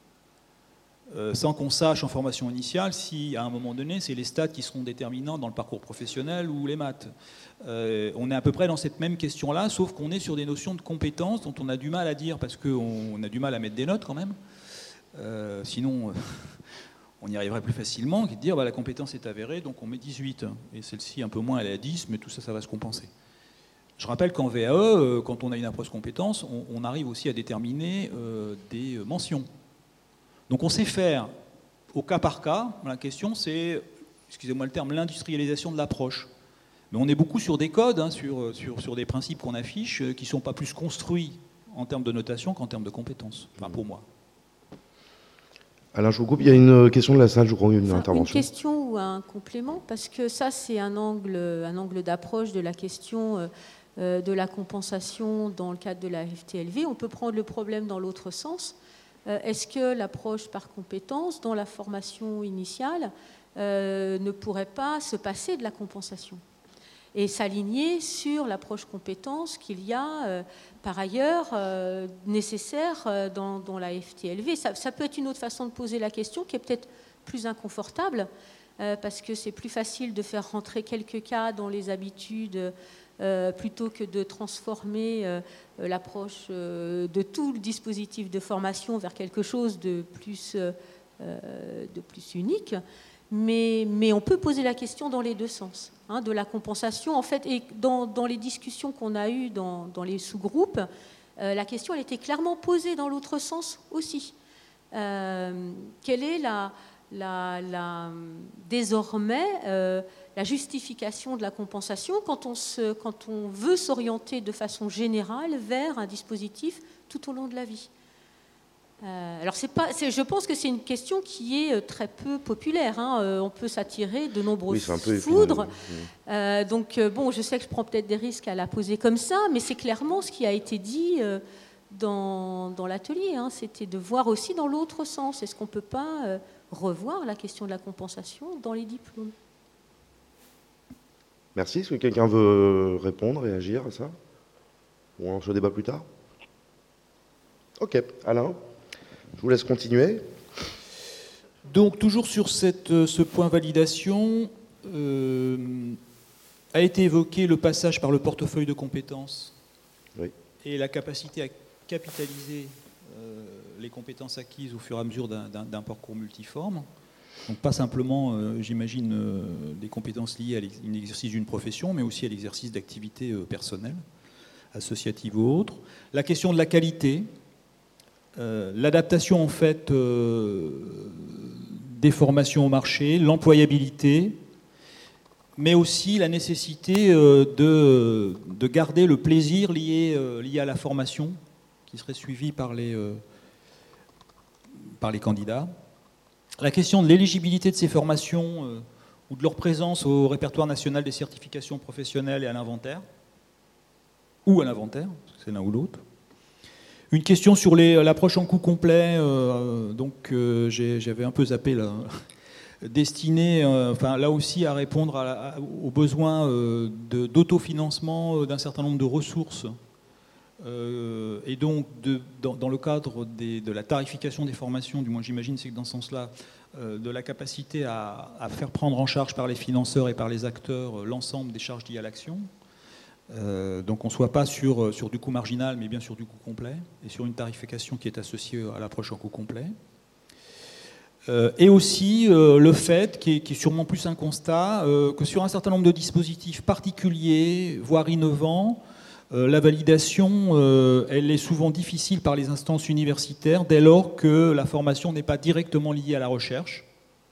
Euh, sans qu'on sache en formation initiale si, à un moment donné, c'est les stats qui seront déterminants dans le parcours professionnel ou les maths. Euh, on est à peu près dans cette même question-là, sauf qu'on est sur des notions de compétences dont on a du mal à dire, parce qu'on a du mal à mettre des notes quand même. Euh, sinon, on y arriverait plus facilement, qui de dire bah, la compétence est avérée, donc on met dix-huit. Et celle-ci, un peu moins, elle est à dix, mais tout ça, ça va se compenser. Je rappelle qu'en V A E, quand on a une approche compétence, on, on arrive aussi à déterminer euh, des mentions. Donc on sait faire au cas par cas. La question c'est, excusez-moi le terme, l'industrialisation de l'approche. Mais on est beaucoup sur des codes, hein, sur, sur, sur des principes qu'on affiche, qui ne sont pas plus construits en termes de notation qu'en termes de compétences, enfin pour moi. Alain, je vous coupe, il y a une question de la salle, je crois, une enfin, intervention. Une question ou un complément, parce que ça c'est un angle, un angle d'approche de la question euh, de la compensation dans le cadre de la F T L V. On peut prendre le problème dans l'autre sens. Est-ce que l'approche par compétence dans la formation initiale euh, ne pourrait pas se passer de la compensation et s'aligner sur l'approche compétence qu'il y a euh, par ailleurs euh, nécessaire euh, dans, dans la F T L V. Ça, ça peut être une autre façon de poser la question qui est peut-être plus inconfortable euh, parce que c'est plus facile de faire rentrer quelques cas dans les habitudes Euh, plutôt que de transformer euh, l'approche euh, de tout le dispositif de formation vers quelque chose de plus, euh, de plus unique. mais, mais on peut poser la question dans les deux sens, hein, de la compensation. En fait, et dans, dans les discussions qu'on a eues dans, dans les sous-groupes, euh, la question elle était clairement posée dans l'autre sens aussi. Euh, quelle est la, la, la, désormais euh, la justification de la compensation quand on, se, quand on veut s'orienter de façon générale vers un dispositif tout au long de la vie? Euh, alors c'est pas, c'est, je pense que c'est une question qui est très peu populaire, hein. Euh, on peut s'attirer de nombreuses oui, foudres. Euh, donc euh, bon, je sais que je prends peut-être des risques à la poser comme ça, mais c'est clairement ce qui a été dit euh, dans, dans l'atelier, hein. C'était de voir aussi dans l'autre sens. Est-ce qu'on ne peut pas euh, revoir la question de la compensation dans les diplômes? Merci. Est-ce que quelqu'un veut répondre, réagir à ça? Ou on se débat plus tard? Ok. Alain, je vous laisse continuer. Donc, toujours sur cette, ce point validation, euh, a été évoqué le passage par le portefeuille de compétences oui. et la capacité à capitaliser euh, les compétences acquises au fur et à mesure d'un, d'un, d'un parcours multiforme. Donc pas simplement, euh, j'imagine, euh, des compétences liées à l'exercice d'une profession, mais aussi à l'exercice d'activités euh, personnelles, associatives ou autres. La question de la qualité, euh, l'adaptation en fait euh, des formations au marché, l'employabilité, mais aussi la nécessité euh, de, de garder le plaisir lié, euh, lié à la formation, qui serait suivi par les, euh, par les candidats. La question de l'éligibilité de ces formations euh, ou de leur présence au répertoire national des certifications professionnelles et à l'inventaire, ou à l'inventaire, c'est l'un ou l'autre. Une question sur les, l'approche en coût complet, euh, donc euh, j'ai, j'avais un peu zappé là, destinée, euh, enfin, là aussi à répondre à, à, aux besoins euh, de, d'autofinancement d'un certain nombre de ressources. Euh, et donc, de, dans, dans le cadre des, de la tarification des formations, du moins j'imagine c'est que dans ce sens-là, euh, de la capacité à, à faire prendre en charge par les financeurs et par les acteurs euh, l'ensemble des charges liées à l'action. Euh, donc on ne soit pas sur, sur du coût marginal, mais bien sur du coût complet, et sur une tarification qui est associée à l'approche en coût complet. Euh, et aussi euh, le fait, qui est, qui est sûrement plus un constat, euh, que sur un certain nombre de dispositifs particuliers, voire innovants, Euh, la validation, euh, elle est souvent difficile par les instances universitaires dès lors que la formation n'est pas directement liée à la recherche.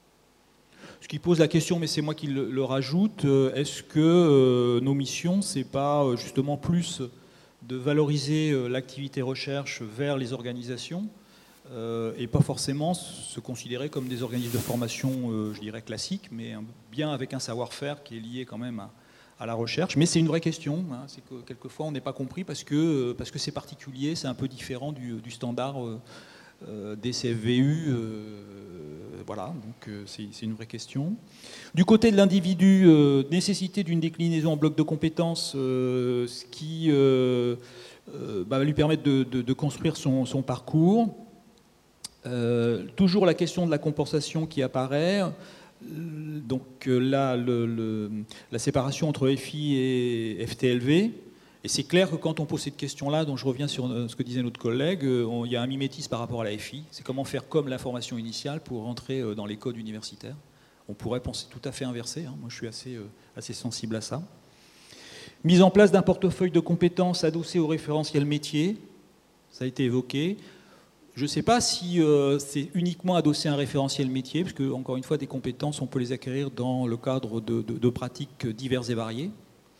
Ce qui pose la question, mais c'est moi qui le, le rajoute, euh, est-ce que euh, nos missions, c'est pas euh, justement plus de valoriser euh, l'activité recherche vers les organisations euh, et pas forcément se considérer comme des organismes de formation, euh, je dirais, classiques, mais un, bien avec un savoir-faire qui est lié quand même à à la recherche, mais c'est une vraie question, hein. C'est que quelquefois on n'est pas compris parce que, parce que c'est particulier, c'est un peu différent du, du standard euh, des C F V U, euh, voilà, donc euh, c'est, c'est une vraie question. Du côté de l'individu, euh, nécessité d'une déclinaison en bloc de compétences, euh, ce qui euh, euh, bah, va lui permettre de, de, de construire son, son parcours. Euh, toujours la question de la compensation qui apparaît. Donc là, le, le, la séparation entre F I et F T L V, et c'est clair que quand on pose cette question-là, dont je reviens sur ce que disait notre collègue, on, il y a un mimétisme par rapport à la F I, c'est comment faire comme la formation initiale pour rentrer dans les codes universitaires. On pourrait penser tout à fait inversé, hein. Moi je suis assez, assez sensible à ça. Mise en place d'un portefeuille de compétences adossé au référentiel métier, ça a été évoqué. Je ne sais pas si euh, c'est uniquement adossé à un référentiel métier, parce que, encore une fois, des compétences, on peut les acquérir dans le cadre de, de, de pratiques diverses et variées.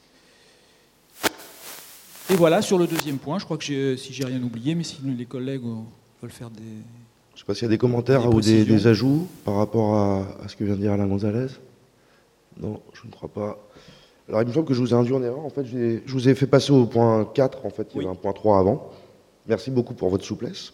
Et voilà, sur le deuxième point, je crois que j'ai, si j'ai rien oublié, mais si les collègues veulent faire des... Je ne sais pas s'il y a des commentaires des ou des, des ajouts par rapport à, à ce que vient de dire Alain Gonzalez. Non, je ne crois pas. Alors, il me semble que je vous ai induit en erreur. En fait, j'ai, je vous ai fait passer au point quatre. En fait, il y oui. avait un point trois avant. Merci beaucoup pour votre souplesse.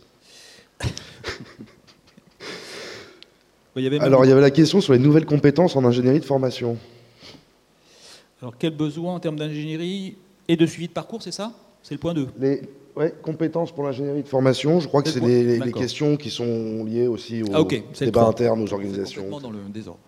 il y avait Alors, il y avait la question sur les nouvelles compétences en ingénierie de formation. Alors, quel besoin en termes d'ingénierie et de suivi de parcours, c'est ça? C'est le point deux. Les ouais, compétences pour l'ingénierie de formation, je crois que c'est, c'est les, les questions qui sont liées aussi au ah, okay. débat interne, aux organisations. C'est complètement dans le désordre.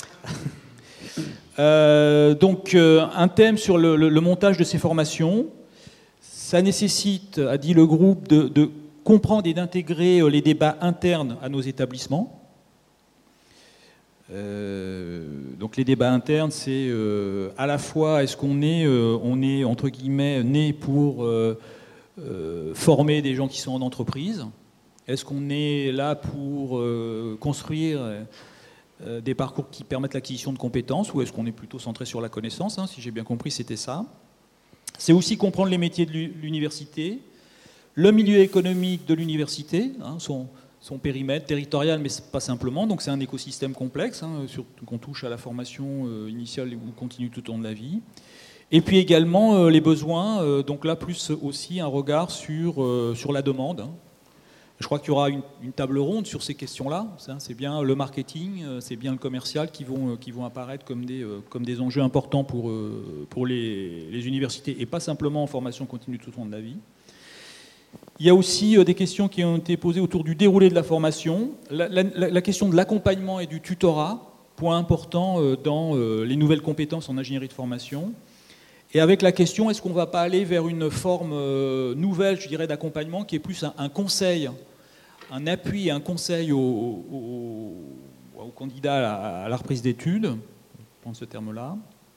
euh, donc, euh, un thème sur le, le, le montage de ces formations. Ça nécessite, a dit le groupe, de... de comprendre et d'intégrer les débats internes à nos établissements. Euh, donc les débats internes, c'est euh, à la fois est-ce qu'on est, euh, on est entre guillemets né pour euh, euh, former des gens qui sont en entreprise, est-ce qu'on est là pour euh, construire euh, des parcours qui permettent l'acquisition de compétences, ou est-ce qu'on est plutôt centré sur la connaissance, hein, si j'ai bien compris c'était ça. C'est aussi comprendre les métiers de l'université, le milieu économique de l'université, hein, son son périmètre territorial, mais pas simplement. Donc c'est un écosystème complexe, hein, qu'on touche à la formation euh, initiale ou continue tout au long de la vie. Et puis également euh, les besoins, euh, donc là plus aussi un regard sur, euh, sur la demande. Hein. Je crois qu'il y aura une, une table ronde sur ces questions-là. C'est bien le marketing, c'est bien le commercial qui vont, qui vont apparaître comme des, comme des enjeux importants pour, pour les, les universités, et pas simplement en formation continue tout au long de la vie. Il y a aussi des questions qui ont été posées autour du déroulé de la formation, la, la, la question de l'accompagnement et du tutorat, point important dans les nouvelles compétences en ingénierie de formation, et avec la question, est-ce qu'on ne va pas aller vers une forme nouvelle, je dirais, d'accompagnement, qui est plus un, un conseil, un appui et un conseil aux, aux, aux candidats à, à la reprise d'études, je prends ce terme-là.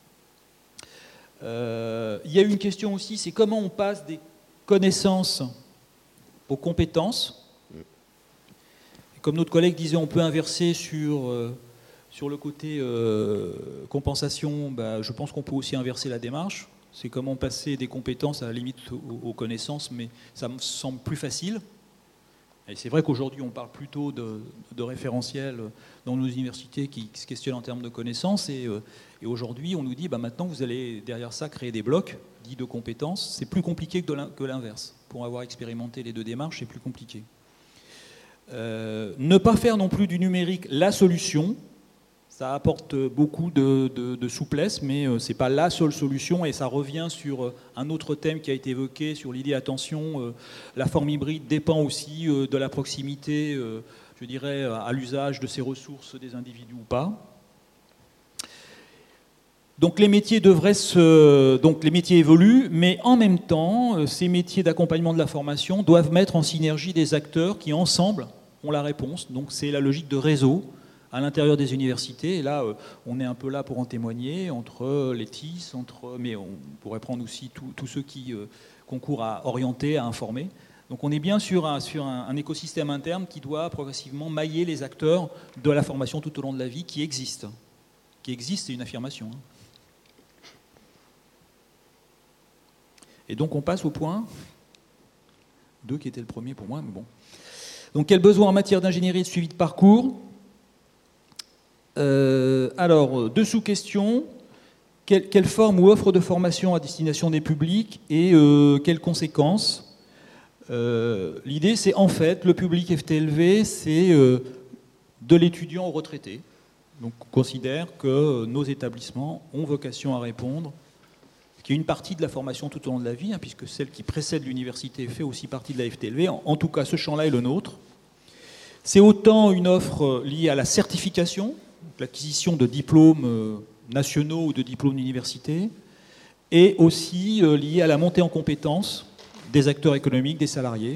Euh, il y a une question aussi, c'est comment on passe des connaissances aux compétences. Et comme notre collègue disait, on peut inverser sur, euh, sur le côté euh, compensation, bah, je pense qu'on peut aussi inverser la démarche. C'est comment passer des compétences à la limite aux, aux connaissances, mais ça me semble plus facile. Et c'est vrai qu'aujourd'hui, on parle plutôt de, de référentiels dans nos universités qui se questionnent en termes de connaissances. Et, euh, et aujourd'hui, on nous dit, bah, maintenant, vous allez derrière ça créer des blocs dits de compétences. C'est plus compliqué que l'inverse. Pour avoir expérimenté les deux démarches, c'est plus compliqué. Euh, ne pas faire non plus du numérique la solution, ça apporte beaucoup de, de, de souplesse, mais ce n'est pas la seule solution, et ça revient sur un autre thème qui a été évoqué, sur l'idée, attention, euh, la forme hybride dépend aussi euh, de la proximité, euh, je dirais, à l'usage de ces ressources des individus ou pas. Donc les métiers devraient se, donc les métiers évoluent, mais en même temps, ces métiers d'accompagnement de la formation doivent mettre en synergie des acteurs qui ensemble ont la réponse. Donc c'est la logique de réseau à l'intérieur des universités. Et là, on est un peu là pour en témoigner, entre les T I S, entre, mais on pourrait prendre aussi tous ceux qui concourent à orienter, à informer. Donc on est bien sur un, sur un, un écosystème interne qui doit progressivement mailler les acteurs de la formation tout au long de la vie qui existent. Qui existe, c'est une affirmation. Et donc on passe au point deux qui était le premier pour moi, mais bon. Donc quel besoin en matière d'ingénierie et de suivi de parcours? euh, Alors, deux sous-questions. Quelle, quelle forme ou offre de formation à destination des publics et euh, quelles conséquences? euh, L'idée, c'est en fait, le public F T L V, c'est euh, de l'étudiant au retraité. Donc on considère que nos établissements ont vocation à répondre, qui est une partie de la formation tout au long de la vie, hein, puisque celle qui précède l'université fait aussi partie de la F T L V. En, en tout cas, ce champ-là est le nôtre. C'est autant une offre liée à la certification, l'acquisition de diplômes euh, nationaux ou de diplômes d'université, et aussi euh, liée à la montée en compétences des acteurs économiques, des salariés.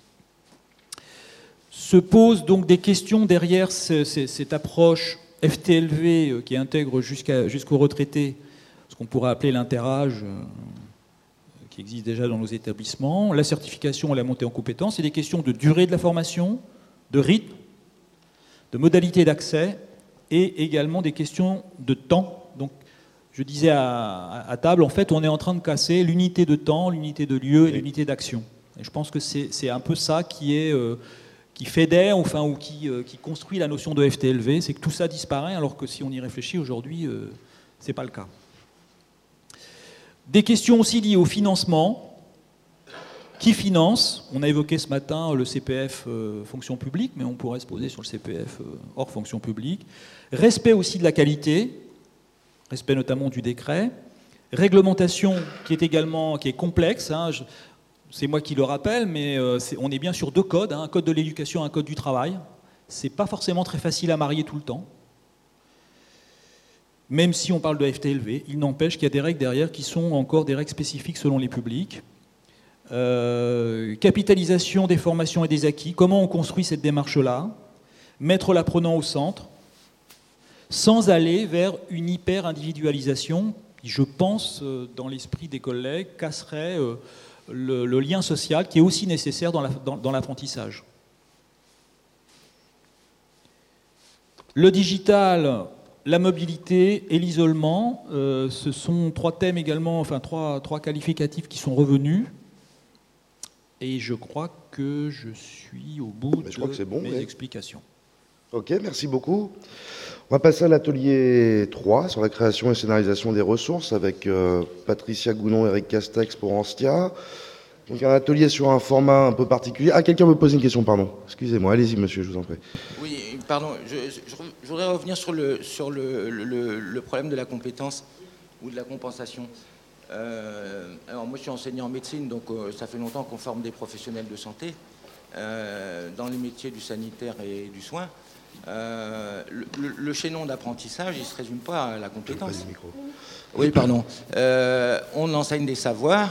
Se posent donc des questions derrière ce, ce, cette approche F T L V euh, qui intègre jusqu'à, jusqu'aux retraités, ce qu'on pourrait appeler l'interage, euh, qui existe déjà dans nos établissements, la certification et la montée en compétences, et des questions de durée de la formation, de rythme, de modalité d'accès, et également des questions de temps. Donc, je disais à, à table, en fait, on est en train de casser l'unité de temps, l'unité de lieu et l'unité d'action. Et je pense que c'est, c'est un peu ça qui est... Euh, qui fédère, enfin, ou qui, euh, qui construit la notion de F T L V, c'est que tout ça disparaît, alors que si on y réfléchit aujourd'hui, euh, ce n'est pas le cas. Des questions aussi liées au financement. Qui finance? On a évoqué ce matin le C P F euh, fonction publique, mais on pourrait se poser sur le C P F euh, hors fonction publique. Respect aussi de la qualité, respect notamment du décret. Réglementation qui est également qui est complexe, hein, je, c'est moi qui le rappelle, mais euh, c'est, on est bien sur deux codes, hein, un code de l'éducation et un code du travail. C'est pas forcément très facile à marier tout le temps. Même si on parle de F T L V, il n'empêche qu'il y a des règles derrière qui sont encore des règles spécifiques selon les publics. Euh, capitalisation des formations et des acquis, comment on construit cette démarche-là? Mettre l'apprenant au centre. sans aller vers une hyper-individualisation qui, je pense, dans l'esprit des collègues, casserait le, le lien social qui est aussi nécessaire dans, la, dans, dans l'apprentissage. Le digital, la mobilité et l'isolement, euh, ce sont trois thèmes également, enfin trois, trois qualificatifs qui sont revenus. Et je crois que je suis au bout Mais je de crois que c'est bon, mes ouais. explications. Ok, merci beaucoup. On va passer à l'atelier trois sur la création et scénarisation des ressources avec euh, Patricia Gounon, Eric Castex pour Anstia. Donc un atelier sur un format un peu particulier. Ah, quelqu'un veut poser une question, pardon. Excusez-moi, allez-y monsieur, je vous en prie. Oui, pardon, je, je, je voudrais revenir sur, le, sur le, le, le problème de la compétence ou de la compensation. Euh, alors moi je suis enseignant en médecine, donc euh, ça fait longtemps qu'on forme des professionnels de santé euh, dans les métiers du sanitaire et du soin. Euh, le, le chaînon d'apprentissage, il ne se résume pas à la compétence. Oui, pardon. Euh, on enseigne des savoirs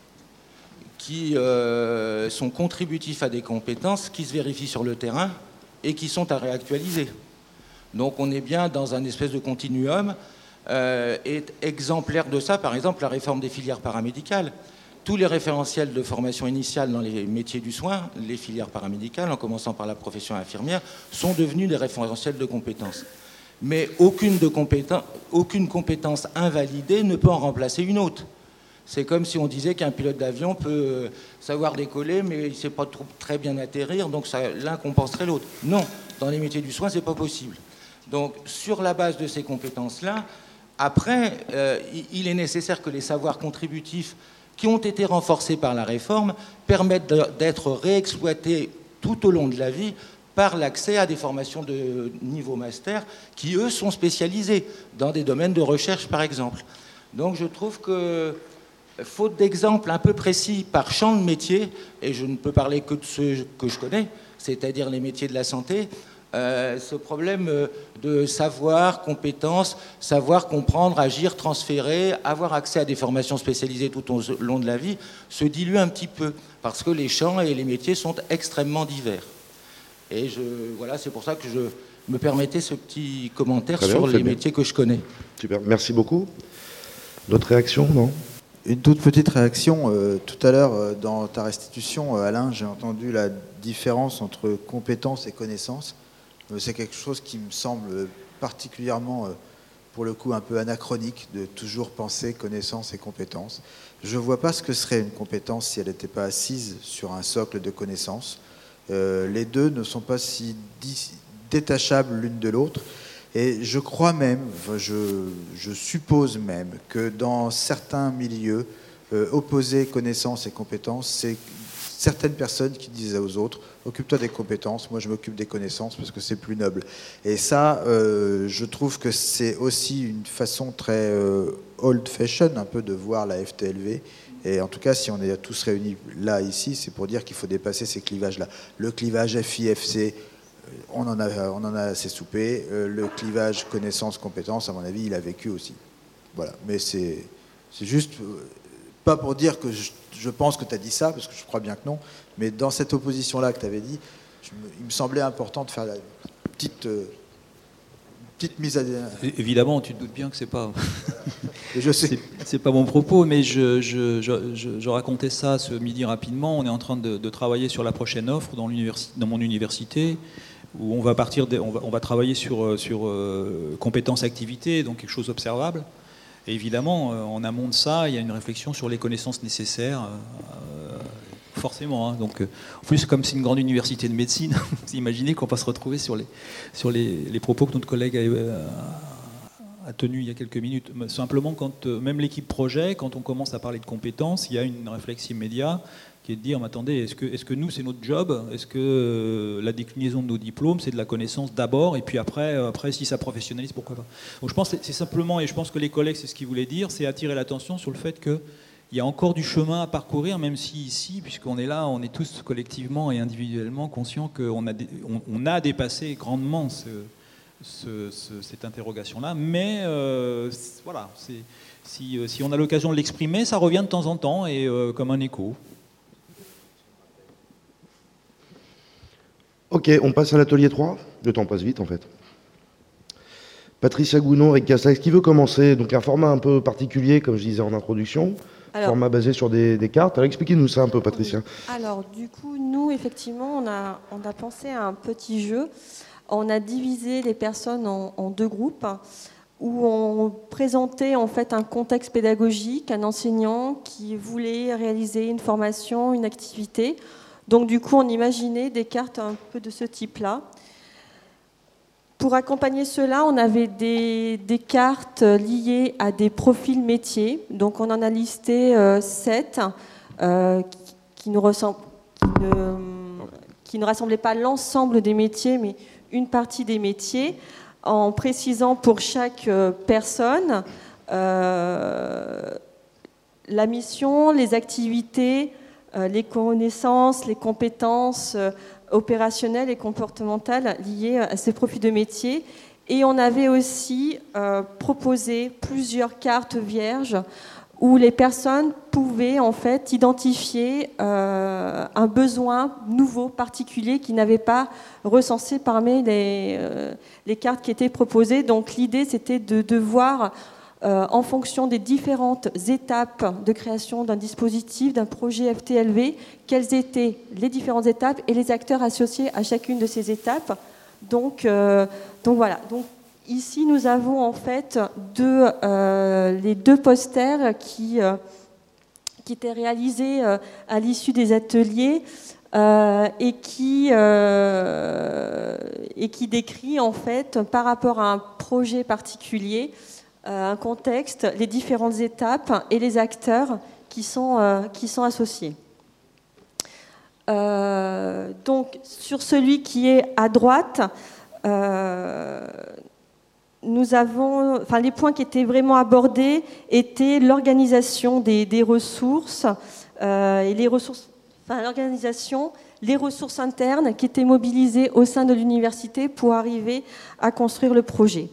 qui euh, sont contributifs à des compétences qui se vérifient sur le terrain et qui sont à réactualiser. Donc on est bien dans un espèce de continuum. Euh, est exemplaire de ça, par exemple, la réforme des filières paramédicales. Tous les référentiels de formation initiale dans les métiers du soin, les filières paramédicales, en commençant par la profession infirmière, sont devenus des référentiels de compétences. Mais aucune, de compéten- aucune compétence invalidée ne peut en remplacer une autre. C'est comme si on disait qu'un pilote d'avion peut savoir décoller, mais il ne sait pas trop, très bien atterrir, donc ça, l'un compenserait l'autre. Non, dans les métiers du soin, ce n'est pas possible. Donc, sur la base de ces compétences-là, après, euh, il est nécessaire que les savoirs contributifs qui ont été renforcés par la réforme permettent d'être réexploités tout au long de la vie par l'accès à des formations de niveau master qui, eux, sont spécialisés dans des domaines de recherche, par exemple. Donc, je trouve que, faute d'exemples un peu précis par champ de métier, et je ne peux parler que de ceux que je connais, c'est-à-dire les métiers de la santé, Euh, ce problème de savoir, compétences, savoir comprendre, agir, transférer, avoir accès à des formations spécialisées tout au long de la vie, se dilue un petit peu, parce que les champs et les métiers sont extrêmement divers. Et je, voilà, c'est pour ça que je me permettais ce petit commentaire Très bien, sur les bien. métiers que je connais. Super, merci beaucoup. D'autres réactions, non ? Une toute petite réaction. Euh, tout à l'heure, euh, dans ta restitution, euh, Alain, j'ai entendu la différence entre compétences et connaissances. C'est quelque chose qui me semble particulièrement, pour le coup, un peu anachronique, de toujours penser connaissances et compétences. Je ne vois pas ce que serait une compétence si elle n'était pas assise sur un socle de connaissances. Euh, les deux ne sont pas si détachables l'une de l'autre. Et je crois même, je, je suppose même, que dans certains milieux, euh, opposer connaissances et compétences, c'est certaines personnes qui disent aux autres « occupe-toi des compétences, moi je m'occupe des connaissances parce que c'est plus noble ». Et ça, euh, je trouve que c'est aussi une façon très euh, old-fashioned un peu de voir la F T L V. Et en tout cas, si on est tous réunis là, ici, c'est pour dire qu'il faut dépasser ces clivages-là. Le clivage F I F C, on en a, on en a assez soupé. Euh, le clivage connaissances-compétences, à mon avis, il a vécu aussi. Voilà. Mais c'est, c'est juste... Euh, pas pour dire que je, je pense que tu as dit ça, parce que je crois bien que non, mais dans cette opposition-là que tu avais dit, je me, il me semblait important de faire la petite, euh, petite mise à... Évidemment, tu te doutes bien que c'est pas... je sais. C'est, c'est pas mon propos, mais je, je, je, je, je racontais ça ce midi rapidement. On est en train de, de travailler sur la prochaine offre dans, dans mon université, où on va, partir de, on va, on va travailler sur, sur euh, compétences-activités, donc quelque chose d'observable. Et évidemment, en amont de ça, il y a une réflexion sur les connaissances nécessaires, euh, forcément. Hein. Donc, en plus, comme c'est une grande université de médecine, vous imaginez qu'on va se retrouver sur les, sur les, les propos que notre collègue a, a tenus il y a quelques minutes. Simplement, quand même l'équipe projet, quand on commence à parler de compétences, il y a une réflexe immédiate qui est de dire, mais attendez, est-ce que, est-ce que nous, c'est notre job ? Est-ce que euh, la déclinaison de nos diplômes, c'est de la connaissance d'abord, et puis après, euh, après si ça professionnalise, pourquoi pas ? Donc je pense que c'est simplement, et je pense que les collègues, c'est ce qu'ils voulaient dire, c'est attirer l'attention sur le fait qu'il y a encore du chemin à parcourir, même si ici, puisqu'on est là, on est tous collectivement et individuellement conscients qu'on a, on, on a dépassé grandement ce, ce, ce, cette interrogation-là, mais euh, voilà, c'est, si, si on a l'occasion de l'exprimer, ça revient de temps en temps, et euh, comme un écho. Ok, on passe à l'atelier trois. Le temps passe vite, en fait. Patricia Gounon, Rick Castex, qui veut commencer? Donc un format un peu particulier, comme je disais en introduction, alors, format basé sur des, des cartes. Alors expliquez-nous ça un peu, Patricia. Alors du coup, nous, effectivement, on a, on a pensé à un petit jeu. On a divisé les personnes en, en deux groupes, où on présentait en fait un contexte pédagogique, un enseignant qui voulait réaliser une formation, une activité. Donc du coup, on imaginait des cartes un peu de ce type-là. Pour accompagner cela, on avait des, des cartes liées à des profils métiers. Donc on en a listé euh, sept euh, qui, qui, ne ressemble, qui, ne, qui ne rassemblaient pas l'ensemble des métiers, mais une partie des métiers, en précisant pour chaque euh, personne euh, la mission, les activités, euh, les connaissances, les compétences euh, opérationnelles et comportementales liées à ces profils de métier. Et on avait aussi euh, proposé plusieurs cartes vierges où les personnes pouvaient en fait identifier euh, un besoin nouveau, particulier, qui n'avait pas recensé parmi les, euh, les cartes qui étaient proposées. Donc l'idée, c'était de, de voir, euh, en fonction des différentes étapes de création d'un dispositif, d'un projet F T L V, quelles étaient les différentes étapes et les acteurs associés à chacune de ces étapes. Donc, euh, donc voilà. Donc, ici, nous avons en fait deux, euh, les deux posters qui, euh, qui étaient réalisés euh, à l'issue des ateliers euh, et, qui, euh, et qui décrit en fait, par rapport à un projet particulier, euh, un contexte, les différentes étapes et les acteurs qui sont, euh, qui sont associés. Euh, donc, sur celui qui est à droite, euh, nous avons, enfin, les points qui étaient vraiment abordés étaient l'organisation des, des ressources euh, et les ressources, enfin, l'organisation, les ressources internes qui étaient mobilisées au sein de l'université pour arriver à construire le projet.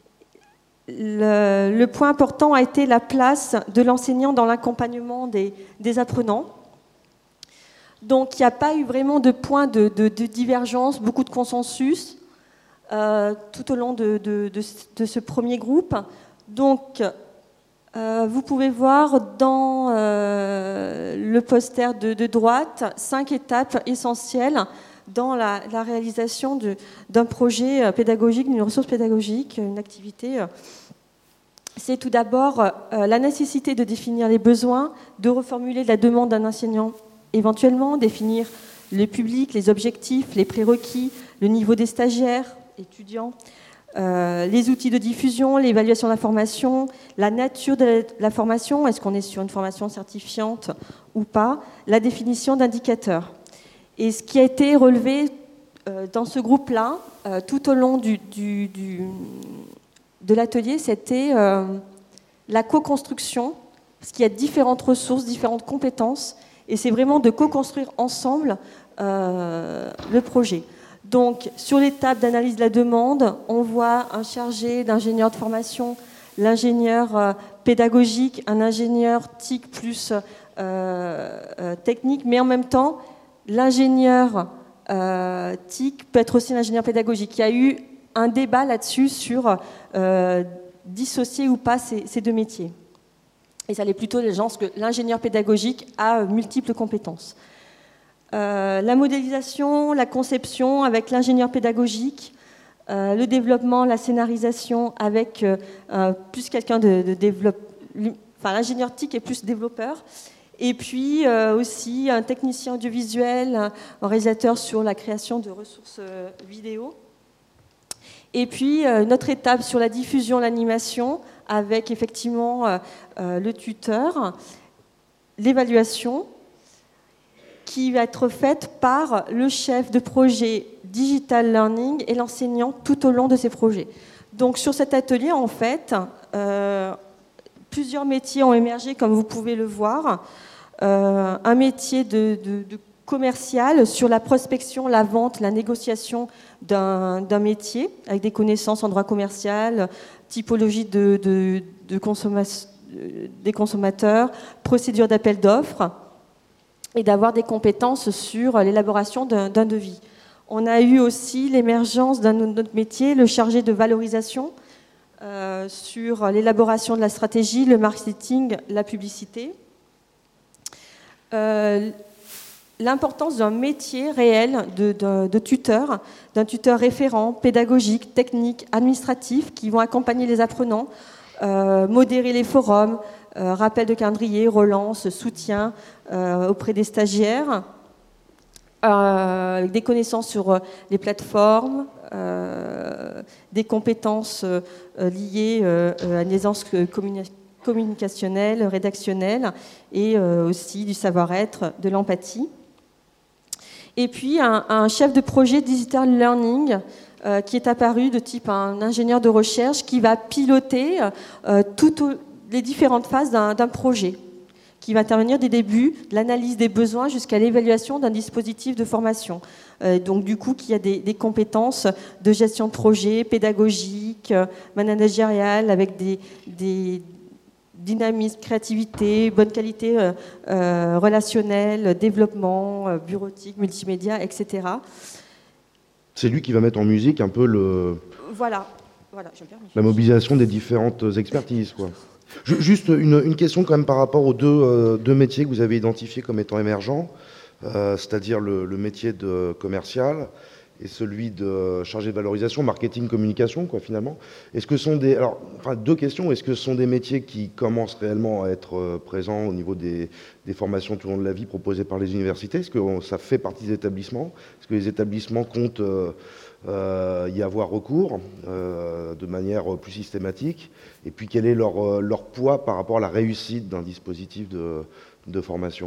Le, le point important a été la place de l'enseignant dans l'accompagnement des, des apprenants. Donc, il n'y a pas eu vraiment de point de, de, de divergence, beaucoup de consensus. Euh, tout au long de, de, de, de ce premier groupe. Donc, euh, vous pouvez voir dans euh, le poster de, de droite cinq étapes essentielles dans la, la réalisation de, d'un projet pédagogique, d'une ressource pédagogique, une activité. C'est tout d'abord euh, la nécessité de définir les besoins, de reformuler la demande d'un enseignant éventuellement, définir le public, les objectifs, les prérequis, le niveau des stagiaires, étudiants, euh, les outils de diffusion, l'évaluation de la formation, la nature de la, de la formation, est-ce qu'on est sur une formation certifiante ou pas, la définition d'indicateurs. Et ce qui a été relevé euh, dans ce groupe-là, euh, tout au long du, du, du, de l'atelier, c'était euh, la co-construction, parce qu'il y a différentes ressources, différentes compétences, et c'est vraiment de co-construire ensemble euh, le projet. Donc, sur l'étape d'analyse de la demande, on voit un chargé d'ingénieur de formation, l'ingénieur euh, pédagogique, un ingénieur T I C plus euh, euh, technique, mais en même temps, l'ingénieur euh, T I C peut être aussi l'ingénieur pédagogique. Il y a eu un débat là-dessus sur euh, dissocier ou pas ces, ces deux métiers. Et ça allait plutôt les gens que l'ingénieur pédagogique a multiples compétences. Euh, la modélisation, la conception avec l'ingénieur pédagogique, euh, le développement, la scénarisation avec euh, euh, plus quelqu'un de, de développe, enfin l'ingénieur T I C est plus développeur, et puis euh, aussi un technicien audiovisuel, un réalisateur sur la création de ressources euh, vidéo, et puis euh, notre étape sur la diffusion, l'animation avec effectivement euh, euh, le tuteur, l'évaluation, qui va être faite par le chef de projet Digital Learning et l'enseignant tout au long de ces projets. Donc sur cet atelier, en fait, euh, plusieurs métiers ont émergé, comme vous pouvez le voir. Euh, un métier de, de, de commercial sur la prospection, la vente, la négociation d'un, d'un métier, avec des connaissances en droit commercial, typologie de, de, de consommation, des consommateurs, procédure d'appel d'offres, et d'avoir des compétences sur l'élaboration d'un, d'un devis. On a eu aussi l'émergence d'un autre métier, le chargé de valorisation, euh, sur l'élaboration de la stratégie, le marketing, la publicité. Euh, L'importance d'un métier réel de, de, de tuteur, d'un tuteur référent, pédagogique, technique, administratif, qui vont accompagner les apprenants, euh, modérer les forums, euh, rappel de calendrier, relance, soutien euh, auprès des stagiaires, euh, des connaissances sur les plateformes, euh, des compétences euh, liées euh, à l'aisance communicationnelle, communicationnelle, rédactionnelle, et euh, aussi du savoir-être, de l'empathie. Et puis un, un chef de projet digital learning euh, qui est apparu de type un ingénieur de recherche qui va piloter euh, toutes les différentes phases d'un, d'un projet, qui va intervenir des débuts, de l'analyse des besoins jusqu'à l'évaluation d'un dispositif de formation. Euh, donc du coup, qui a des, des compétences de gestion de projet, pédagogique, euh, managériale, avec des, des dynamisme, créativité, bonne qualité euh, euh, relationnelle, développement, euh, bureautique, multimédia, et cetera. C'est lui qui va mettre en musique un peu le... Voilà. voilà j'aime bien la mobilisation des différentes expertises, quoi. Juste une, une question quand même par rapport aux deux, euh, deux métiers que vous avez identifiés comme étant émergents, euh, c'est-à-dire le, le métier de commercial et celui de chargé de valorisation, marketing, communication, quoi, finalement. Est-ce que ce sont des... Alors, enfin, deux questions. Est-ce que ce sont des métiers qui commencent réellement à être euh, présents au niveau des, des formations tout au long de la vie proposées par les universités? Est-ce que on, ça fait partie des établissements? Est-ce que les établissements comptent euh, euh, y avoir recours euh, de manière plus systématique? Et puis, quel est leur, euh, leur poids par rapport à la réussite d'un dispositif de, de formation?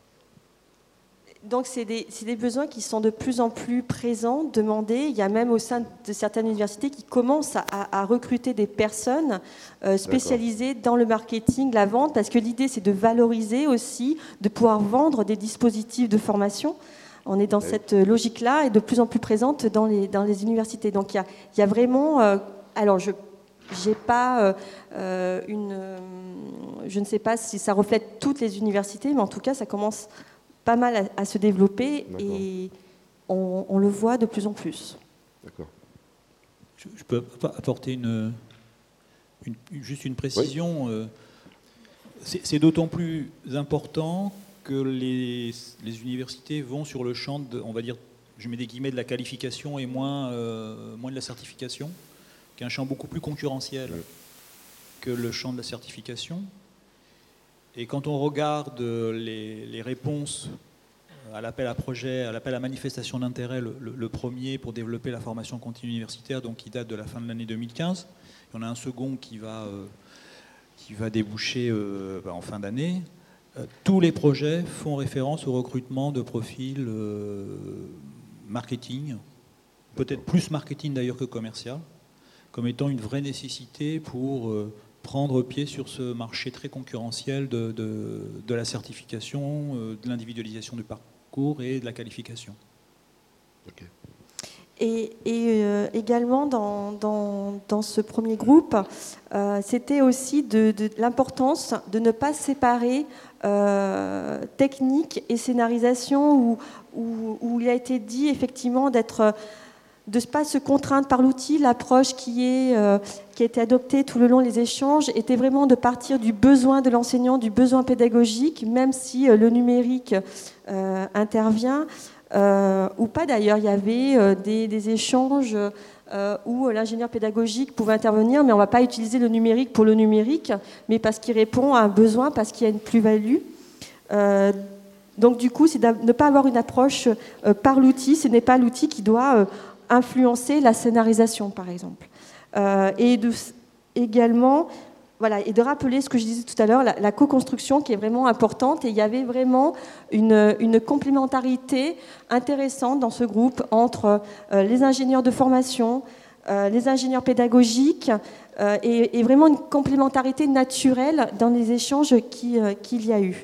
Donc, c'est des, c'est des besoins qui sont de plus en plus présents, demandés. Il y a même au sein de certaines universités qui commencent à, à recruter des personnes euh, spécialisées D'accord. dans le marketing, la vente, parce que l'idée, c'est de valoriser aussi, de pouvoir vendre des dispositifs de formation. On est dans oui. cette logique-là et de plus en plus présente dans les, dans les universités. Donc, il y a, il y a vraiment... Euh, alors, je j'ai pas euh, une... Euh, je ne sais pas si ça reflète toutes les universités, mais en tout cas, ça commence... pas mal à, à se développer D'accord. et on, on le voit de plus en plus. D'accord. Je, je peux apporter une, une, juste une précision. Oui. C'est, c'est d'autant plus important que les, les universités vont sur le champ de, on va dire, je mets des guillemets, de la qualification et moins, euh, moins de la certification, qui est un champ beaucoup plus concurrentiel oui. que le champ de la certification. Et quand on regarde les, les réponses à l'appel à projet, à l'appel à manifestation d'intérêt, le, le, le premier pour développer la formation continue universitaire, donc qui date de la fin de l'année deux mille quinze, il y en a un second qui va, euh, qui va déboucher euh, bah, en fin d'année. Euh, tous les projets font référence au recrutement de profils euh, marketing, peut-être plus marketing d'ailleurs que commercial, comme étant une vraie nécessité pour... Euh, prendre pied sur ce marché très concurrentiel de, de, de la certification, de l'individualisation du parcours et de la qualification. Okay. Et, et euh, également dans, dans, dans ce premier groupe, euh, c'était aussi de, de l'importance de ne pas séparer euh, technique et scénarisation, où, où, où il a été dit effectivement d'être... de ne pas se contraindre par l'outil. L'approche qui, est, euh, qui a été adoptée tout le long des échanges était vraiment de partir du besoin de l'enseignant, du besoin pédagogique, même si euh, le numérique euh, intervient, euh, ou pas d'ailleurs. Il y avait euh, des, des échanges euh, où l'ingénieur pédagogique pouvait intervenir, mais on ne va pas utiliser le numérique pour le numérique, mais parce qu'il répond à un besoin, parce qu'il y a une plus-value. Euh, donc du coup, c'est de ne pas avoir une approche euh, par l'outil. Ce n'est pas l'outil qui doit... Euh, influencer la scénarisation, par exemple. Euh, et de, également, voilà, et de rappeler ce que je disais tout à l'heure, la, la co-construction qui est vraiment importante. Et il y avait vraiment une, une complémentarité intéressante dans ce groupe entre euh, les ingénieurs de formation, euh, les ingénieurs pédagogiques, euh, et, et vraiment une complémentarité naturelle dans les échanges qui, euh, qu'il y a eu.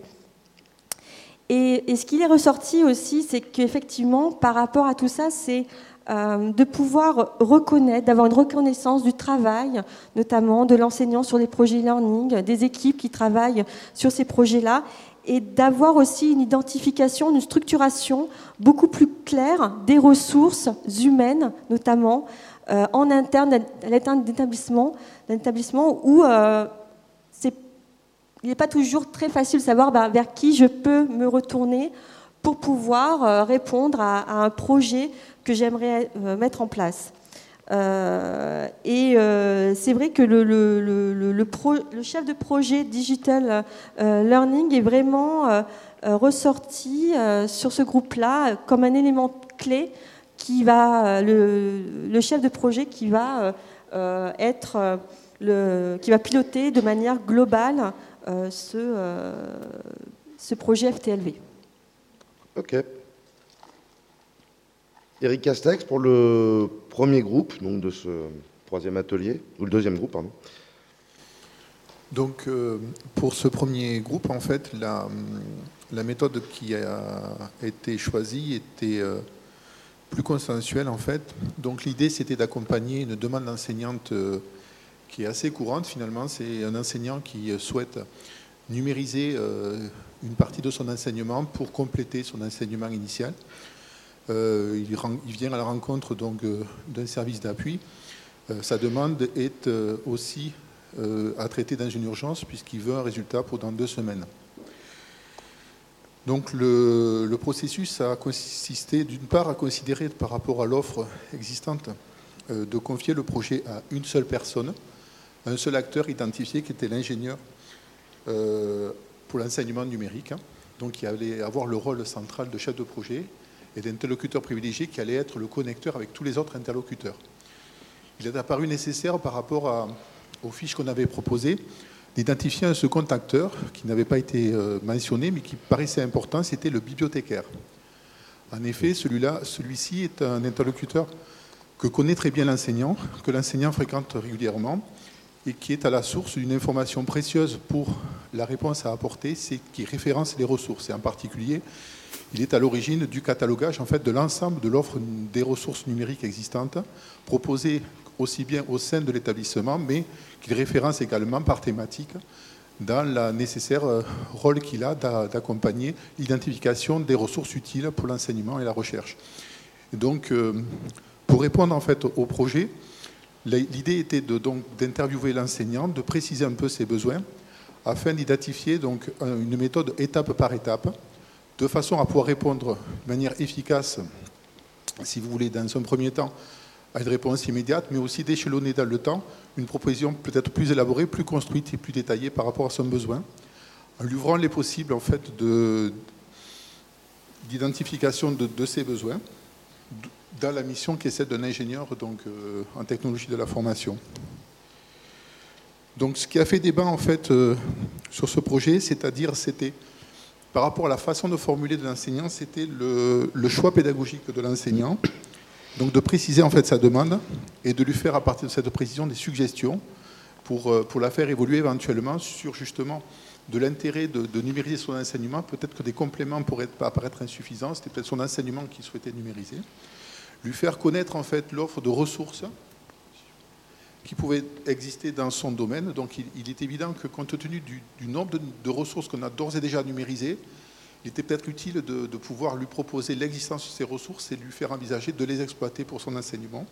Et, et ce qui est ressorti aussi, c'est qu'effectivement, par rapport à tout ça, c'est Euh, de pouvoir reconnaître, d'avoir une reconnaissance du travail, notamment de l'enseignant sur les projets e-learning, des équipes qui travaillent sur ces projets-là, et d'avoir aussi une identification, une structuration beaucoup plus claire des ressources humaines, notamment, euh, en interne à l'interne d'établissement, d'un établissement où euh, c'est, il n'est pas toujours très facile de savoir bah, vers qui je peux me retourner pour pouvoir euh, répondre à, à un projet que j'aimerais euh, mettre en place. Euh, et euh, c'est vrai que le, le, le, le, pro, le chef de projet Digital euh, Learning est vraiment euh, ressorti euh, sur ce groupe-là comme un élément clé qui va, le, le chef de projet qui va euh, être euh, le, qui va piloter de manière globale euh, ce, euh, ce projet F T L V. Ok. Éric Castex pour le premier groupe donc de ce troisième atelier, ou le deuxième groupe, pardon. Donc, euh, pour ce premier groupe, en fait, la, la méthode qui a été choisie était euh, plus consensuelle, en fait. Donc, l'idée, c'était d'accompagner une demande d'enseignante euh, qui est assez courante, finalement. C'est un enseignant qui souhaite numériser euh, une partie de son enseignement pour compléter son enseignement initial. Euh, il, il vient à la rencontre donc euh, d'un service d'appui. Euh, sa demande est euh, aussi euh, à traiter dans une urgence puisqu'il veut un résultat pour dans deux semaines. Donc le, le processus a consisté d'une part à considérer par rapport à l'offre existante euh, de confier le projet à une seule personne, un seul acteur identifié qui était l'ingénieur euh, pour l'enseignement numérique, hein, donc qui allait avoir le rôle central de chef de projet et d'interlocuteur privilégié qui allait être le connecteur avec tous les autres interlocuteurs. Il est apparu nécessaire par rapport à, aux fiches qu'on avait proposées d'identifier un second acteur qui n'avait pas été euh, mentionné mais qui paraissait important, c'était le bibliothécaire. En effet, celui-là, celui-ci est un interlocuteur que connaît très bien l'enseignant, que l'enseignant fréquente régulièrement et qui est à la source d'une information précieuse pour la réponse à apporter, c'est qui référence les ressources. Et en particulier, il est à l'origine du catalogage en fait, de l'ensemble de l'offre des ressources numériques existantes, proposées aussi bien au sein de l'établissement, mais qu'il référence également par thématique dans le nécessaire rôle qu'il a d'accompagner l'identification des ressources utiles pour l'enseignement et la recherche. Et donc, pour répondre en fait au projet, l'idée était de, donc, d'interviewer l'enseignant, de préciser un peu ses besoins, afin d'identifier donc, une méthode étape par étape, de façon à pouvoir répondre de manière efficace, si vous voulez, dans un premier temps, à une réponse immédiate, mais aussi d'échelonner dans le temps une proposition peut-être plus élaborée, plus construite et plus détaillée par rapport à son besoin, en lui ouvrant les possibles en fait, de, d'identification de, de ses besoins dans la mission qui est celle d'un ingénieur donc, euh, en technologie de la formation. Donc, ce qui a fait débat en fait, euh, sur ce projet, c'est-à-dire c'était par rapport à la façon de formuler de l'enseignant, c'était le, le choix pédagogique de l'enseignant, donc de préciser en fait sa demande et de lui faire à partir de cette précision des suggestions pour, pour la faire évoluer éventuellement sur justement de l'intérêt de, de numériser son enseignement. Peut-être que des compléments pourraient apparaître insuffisants, c'était peut-être son enseignement qu'il souhaitait numériser. Lui faire connaître en fait l'offre de ressources qui pouvaient exister dans son domaine. Donc il, il est évident que compte tenu du, du nombre de, de ressources qu'on a d'ores et déjà numérisées, il était peut-être utile de, de pouvoir lui proposer l'existence de ces ressources et de lui faire envisager de les exploiter pour son enseignement.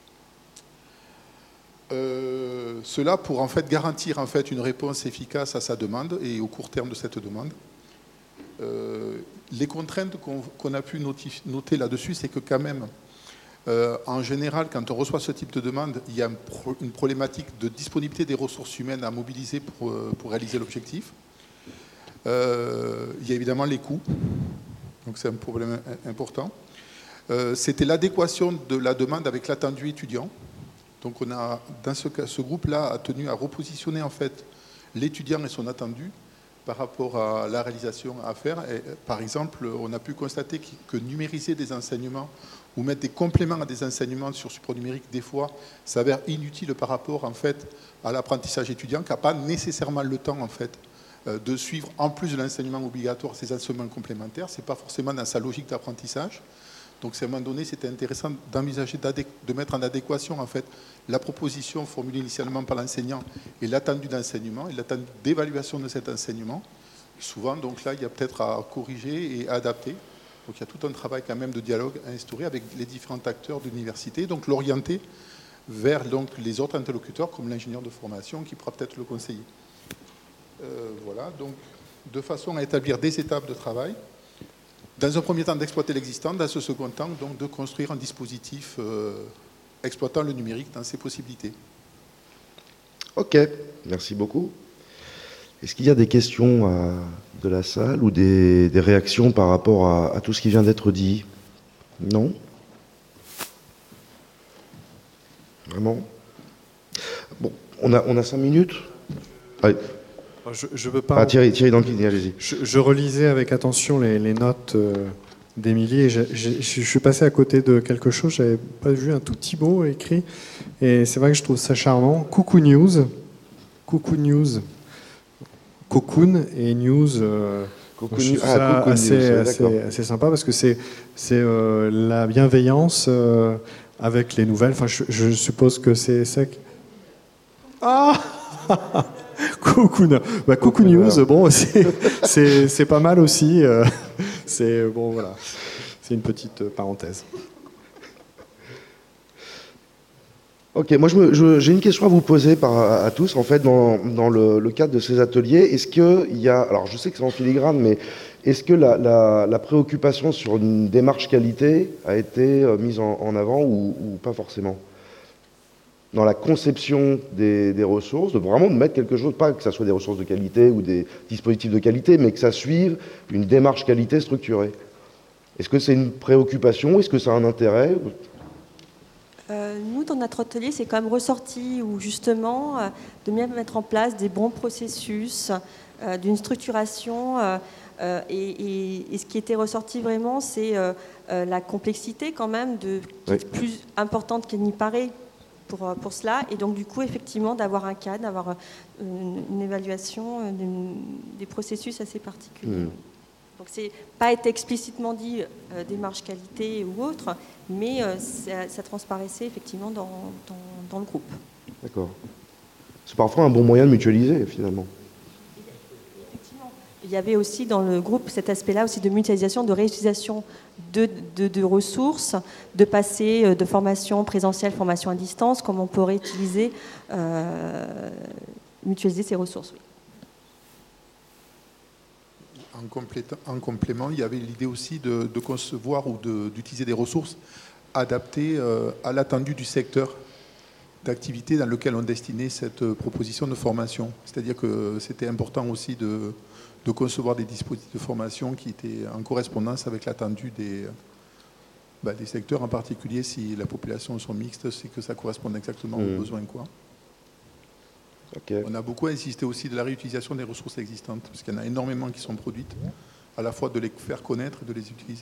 Euh, cela pour en fait garantir en fait une réponse efficace à sa demande et au court terme de cette demande. Euh, les contraintes qu'on, qu'on a pu notifier, noter là-dessus, c'est que quand même, euh, en général, quand on reçoit ce type de demande, il y a une problématique de disponibilité des ressources humaines à mobiliser pour, pour réaliser l'objectif. Euh, il y a évidemment les coûts, donc c'est un problème important. Euh, c'était l'adéquation de la demande avec l'attendu étudiant. Donc on a, dans ce, ce groupe-là, a tenu à repositionner en fait l'étudiant et son attendu par rapport à la réalisation à faire. Et, par exemple, on a pu constater que numériser des enseignements ou mettre des compléments à des enseignements sur support numérique, des fois, s'avère inutile par rapport en fait à l'apprentissage étudiant qui n'a pas nécessairement le temps en fait de suivre, en plus de l'enseignement obligatoire, ces enseignements complémentaires. Ce n'est pas forcément dans sa logique d'apprentissage. Donc, à un moment donné, c'était intéressant d'envisager de mettre en adéquation en fait, la proposition formulée initialement par l'enseignant et l'attendu d'enseignement et l'attendu d'évaluation de cet enseignement. Souvent, donc là, il y a peut-être à corriger et adapter Donc il y a tout un travail quand même de dialogue à instaurer avec les différents acteurs de l'université, donc l'orienter vers donc, les autres interlocuteurs comme l'ingénieur de formation qui pourra peut-être le conseiller. Euh, voilà, donc de façon à établir des étapes de travail. Dans un premier temps d'exploiter l'existant, dans ce second temps donc, de construire un dispositif euh, exploitant le numérique dans ses possibilités. Ok, merci beaucoup. Est-ce qu'il y a des questions euh, de la salle ou des, des réactions par rapport à, à tout ce qui vient d'être dit? Non? Vraiment? Bon, on a, on a cinq minutes. Allez. Je, je veux pas. Ah, Thierry, Thierry Danclini, allez-y. Je, je relisais avec attention les, les notes euh, d'Émilie et je, je, je suis passé à côté de quelque chose. J'avais pas vu un tout petit mot écrit et c'est vrai que je trouve ça charmant. Coucou News, Coucou News, Cocoon et News. Euh, Cocoon, je trouve ah, ça Cocoon assez, News, assez, assez sympa parce que c'est c'est euh, la bienveillance euh, avec les nouvelles. Enfin, je, je suppose que c'est ça. Que... Ah. Coucou, bah, Coucou News, bon, c'est pas mal aussi. Euh, c'est bon, voilà, c'est une petite parenthèse. Ok, moi j'ai une question à vous poser par, à, à tous. En fait, dans, dans le, le cadre de ces ateliers, est-ce qu'il y a, alors je sais que c'est en filigrane, mais est-ce que la, la, la préoccupation sur une démarche qualité a été mise en, en avant ou, ou pas forcément ? Dans la conception des, des ressources, de vraiment de mettre quelque chose, pas que ça soit des ressources de qualité ou des dispositifs de qualité, mais que ça suive une démarche qualité structurée. Est-ce que c'est une préoccupation? Est-ce que ça a un intérêt? euh, Nous, dans notre atelier, c'est quand même ressorti où justement euh, de bien mettre en place des bons processus, euh, d'une structuration. Euh, euh, et, et, et ce qui était ressorti vraiment, c'est euh, euh, la complexité quand même, de, qui est plus importante qu'il n'y paraît. Pour, pour cela, et donc du coup effectivement d'avoir un cadre, d'avoir une, une évaluation une, des processus assez particuliers. Mmh. Donc c'est pas été explicitement dit euh, démarche qualité ou autre, mais euh, ça, ça transparaissait effectivement dans, dans, dans le groupe. D'accord. C'est parfois un bon moyen de mutualiser finalement. Effectivement. Il y avait aussi dans le groupe cet aspect-là aussi de mutualisation, de réutilisation de, de, de ressources, de passer de formation présentielle, formation à distance, comment on pourrait utiliser, euh, mutualiser ces ressources. Oui. En, complétant, en complément, il y avait l'idée aussi de, de concevoir ou de, d'utiliser des ressources adaptées euh, à l'attendu du secteur d'activité dans lequel on destinait cette proposition de formation. C'est-à-dire que c'était important aussi de, de concevoir des dispositifs de formation qui étaient en correspondance avec l'attendu des, bah, des secteurs, en particulier si la population sont mixtes, c'est que ça corresponde exactement mmh. aux besoins. Quoi. Okay. On a beaucoup insisté aussi de la réutilisation des ressources existantes, parce qu'il y en a énormément qui sont produites, à la fois de les faire connaître et de les utiliser.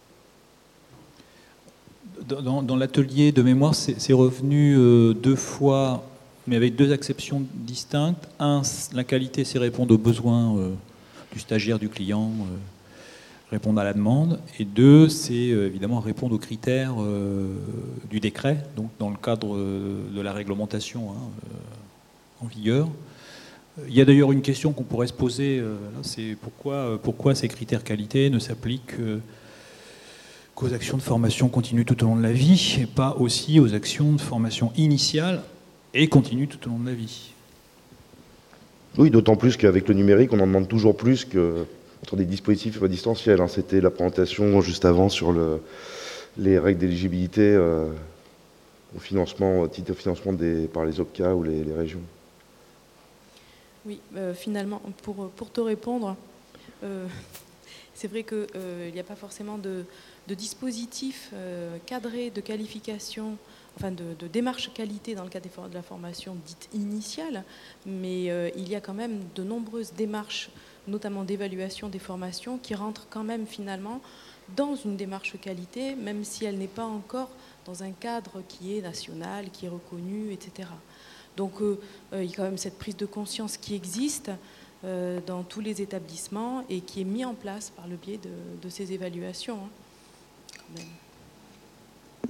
Dans, dans l'atelier de mémoire, c'est revenu euh, deux fois, mais avec deux acceptions distinctes. Un, la qualité, c'est répondre aux besoins euh, du stagiaire, du client, euh, répondre à la demande. Et deux, c'est euh, évidemment répondre aux critères euh, du décret, donc dans le cadre euh, de la réglementation hein, euh, en vigueur. Il y a d'ailleurs une question qu'on pourrait se poser, euh, c'est pourquoi, pourquoi ces critères qualité ne s'appliquent euh, qu'aux actions de formation continue tout au long de la vie et pas aussi aux actions de formation initiale et continue tout au long de la vie. Oui, d'autant plus qu'avec le numérique, on en demande toujours plus que sur des dispositifs distanciels. Hein. C'était la présentation juste avant sur le, les règles d'éligibilité euh, au financement, au titre de financement des, par les O P C A ou les, les régions. Oui, euh, finalement, pour, pour te répondre, euh, c'est vrai qu'il euh, n'y a pas forcément de, de dispositif euh, cadré de qualification, enfin de, de démarche qualité dans le cadre de la formation dite initiale, mais euh, il y a quand même de nombreuses démarches, notamment d'évaluation des formations, qui rentrent quand même finalement dans une démarche qualité, même si elle n'est pas encore dans un cadre qui est national, qui est reconnu, et cetera. Donc euh, euh, il y a quand même cette prise de conscience qui existe euh, dans tous les établissements et qui est mise en place par le biais de, de ces évaluations. Hein, quand même.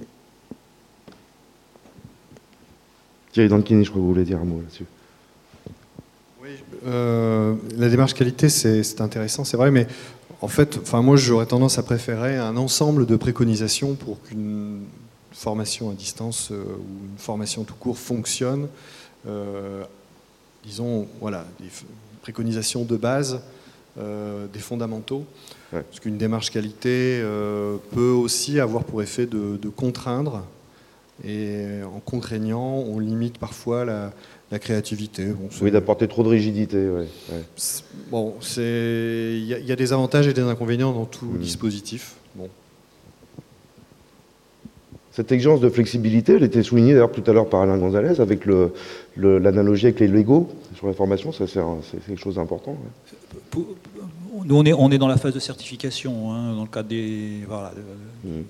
Thierry Danclini, je crois que vous voulez dire un mot là-dessus. Oui, euh, la démarche qualité, c'est intéressant, c'est vrai, mais En fait, enfin, moi j'aurais tendance à préférer un ensemble de préconisations pour qu'une formation à distance euh, ou une formation tout court fonctionne. Euh, disons, voilà, des préconisations de base, euh, des fondamentaux. Ouais. Parce qu'une démarche qualité euh, peut aussi avoir pour effet de, de contraindre. Et en contraignant, on limite parfois la, la créativité. Bon, oui, d'apporter trop de rigidité. Ouais. Ouais. Bon, il y, y a des avantages et des inconvénients dans tout mmh. dispositif. Bon. Cette exigence de flexibilité, elle était soulignée d'ailleurs tout à l'heure par Alain Gonzalez avec le, le, l'analogie avec les Lego sur la formation, ça c'est, un, c'est quelque chose d'important. Ouais. Nous, on est, on est dans la phase de certification, hein, dans le cadre des, voilà, de, mmh.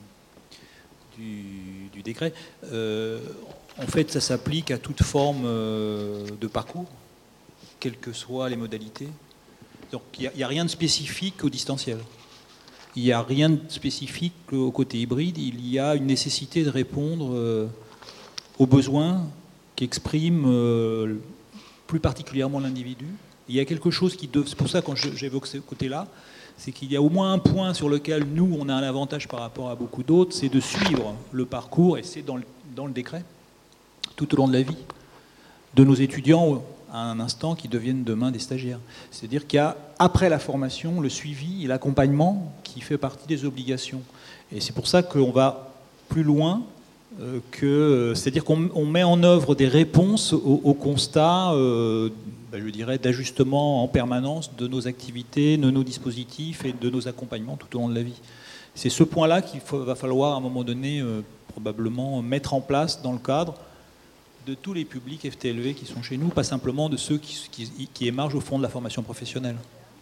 du, du décret. Euh, en fait, ça s'applique à toute forme euh, de parcours, quelles que soient les modalités. Donc, il n'y a, a rien de spécifique au distanciel. Il n'y a rien de spécifique au côté hybride. Il y a une nécessité de répondre euh, aux besoins qu'exprime euh, plus particulièrement l'individu. Il y a quelque chose qui... De, c'est pour ça, quand je, j'évoque ce côté-là, c'est qu'il y a au moins un point sur lequel nous, on a un avantage par rapport à beaucoup d'autres, c'est de suivre le parcours, et c'est dans le, dans le décret, tout au long de la vie, de nos étudiants à un instant qui deviennent demain des stagiaires. C'est-à-dire qu'il y a, après la formation, le suivi et l'accompagnement qui fait partie des obligations. Et c'est pour ça qu'on va plus loin euh, que... C'est-à-dire qu'on on met en œuvre des réponses au, au constat, euh, ben je dirais, d'ajustement en permanence de nos activités, de nos dispositifs et de nos accompagnements tout au long de la vie. C'est ce point-là qu'il faut, va falloir à un moment donné euh, probablement mettre en place dans le cadre de tous les publics F T L V qui sont chez nous, pas simplement de ceux qui, qui, qui émargent au fond de la formation professionnelle.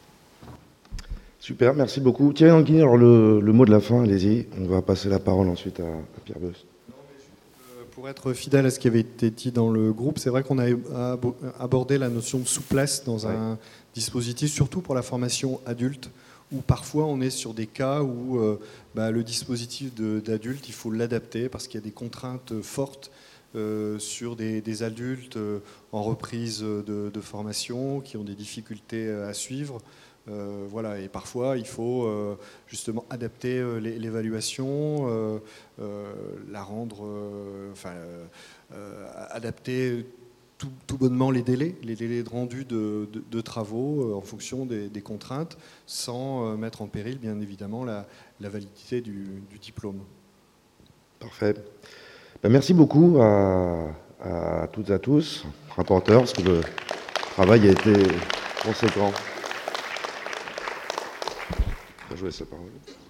Super, merci beaucoup. Thierry Anguigny, alors le, le mot de la fin, allez-y. On va passer la parole ensuite à, à Pierre Beus. Pour être fidèle à ce qui avait été dit dans le groupe, c'est vrai qu'on a abordé la notion de souplesse dans un ouais. dispositif, surtout pour la formation adulte, où parfois on est sur des cas où euh, bah, le dispositif de, d'adulte, il faut l'adapter parce qu'il y a des contraintes fortes Euh, sur des, des adultes euh, en reprise de, de formation qui ont des difficultés à suivre. Euh, voilà, et parfois, il faut euh, justement adapter euh, l'évaluation, euh, euh, la rendre, euh, enfin, euh, adapter tout, tout bonnement les délais, les délais de rendu de, de, de travaux euh, en fonction des, des contraintes, sans euh, mettre en péril, bien évidemment, la, la validité du, du diplôme. Parfait. Ben, merci beaucoup à, à toutes et à tous, rapporteurs, parce que le travail a été conséquent. Je vais jouer ça par là.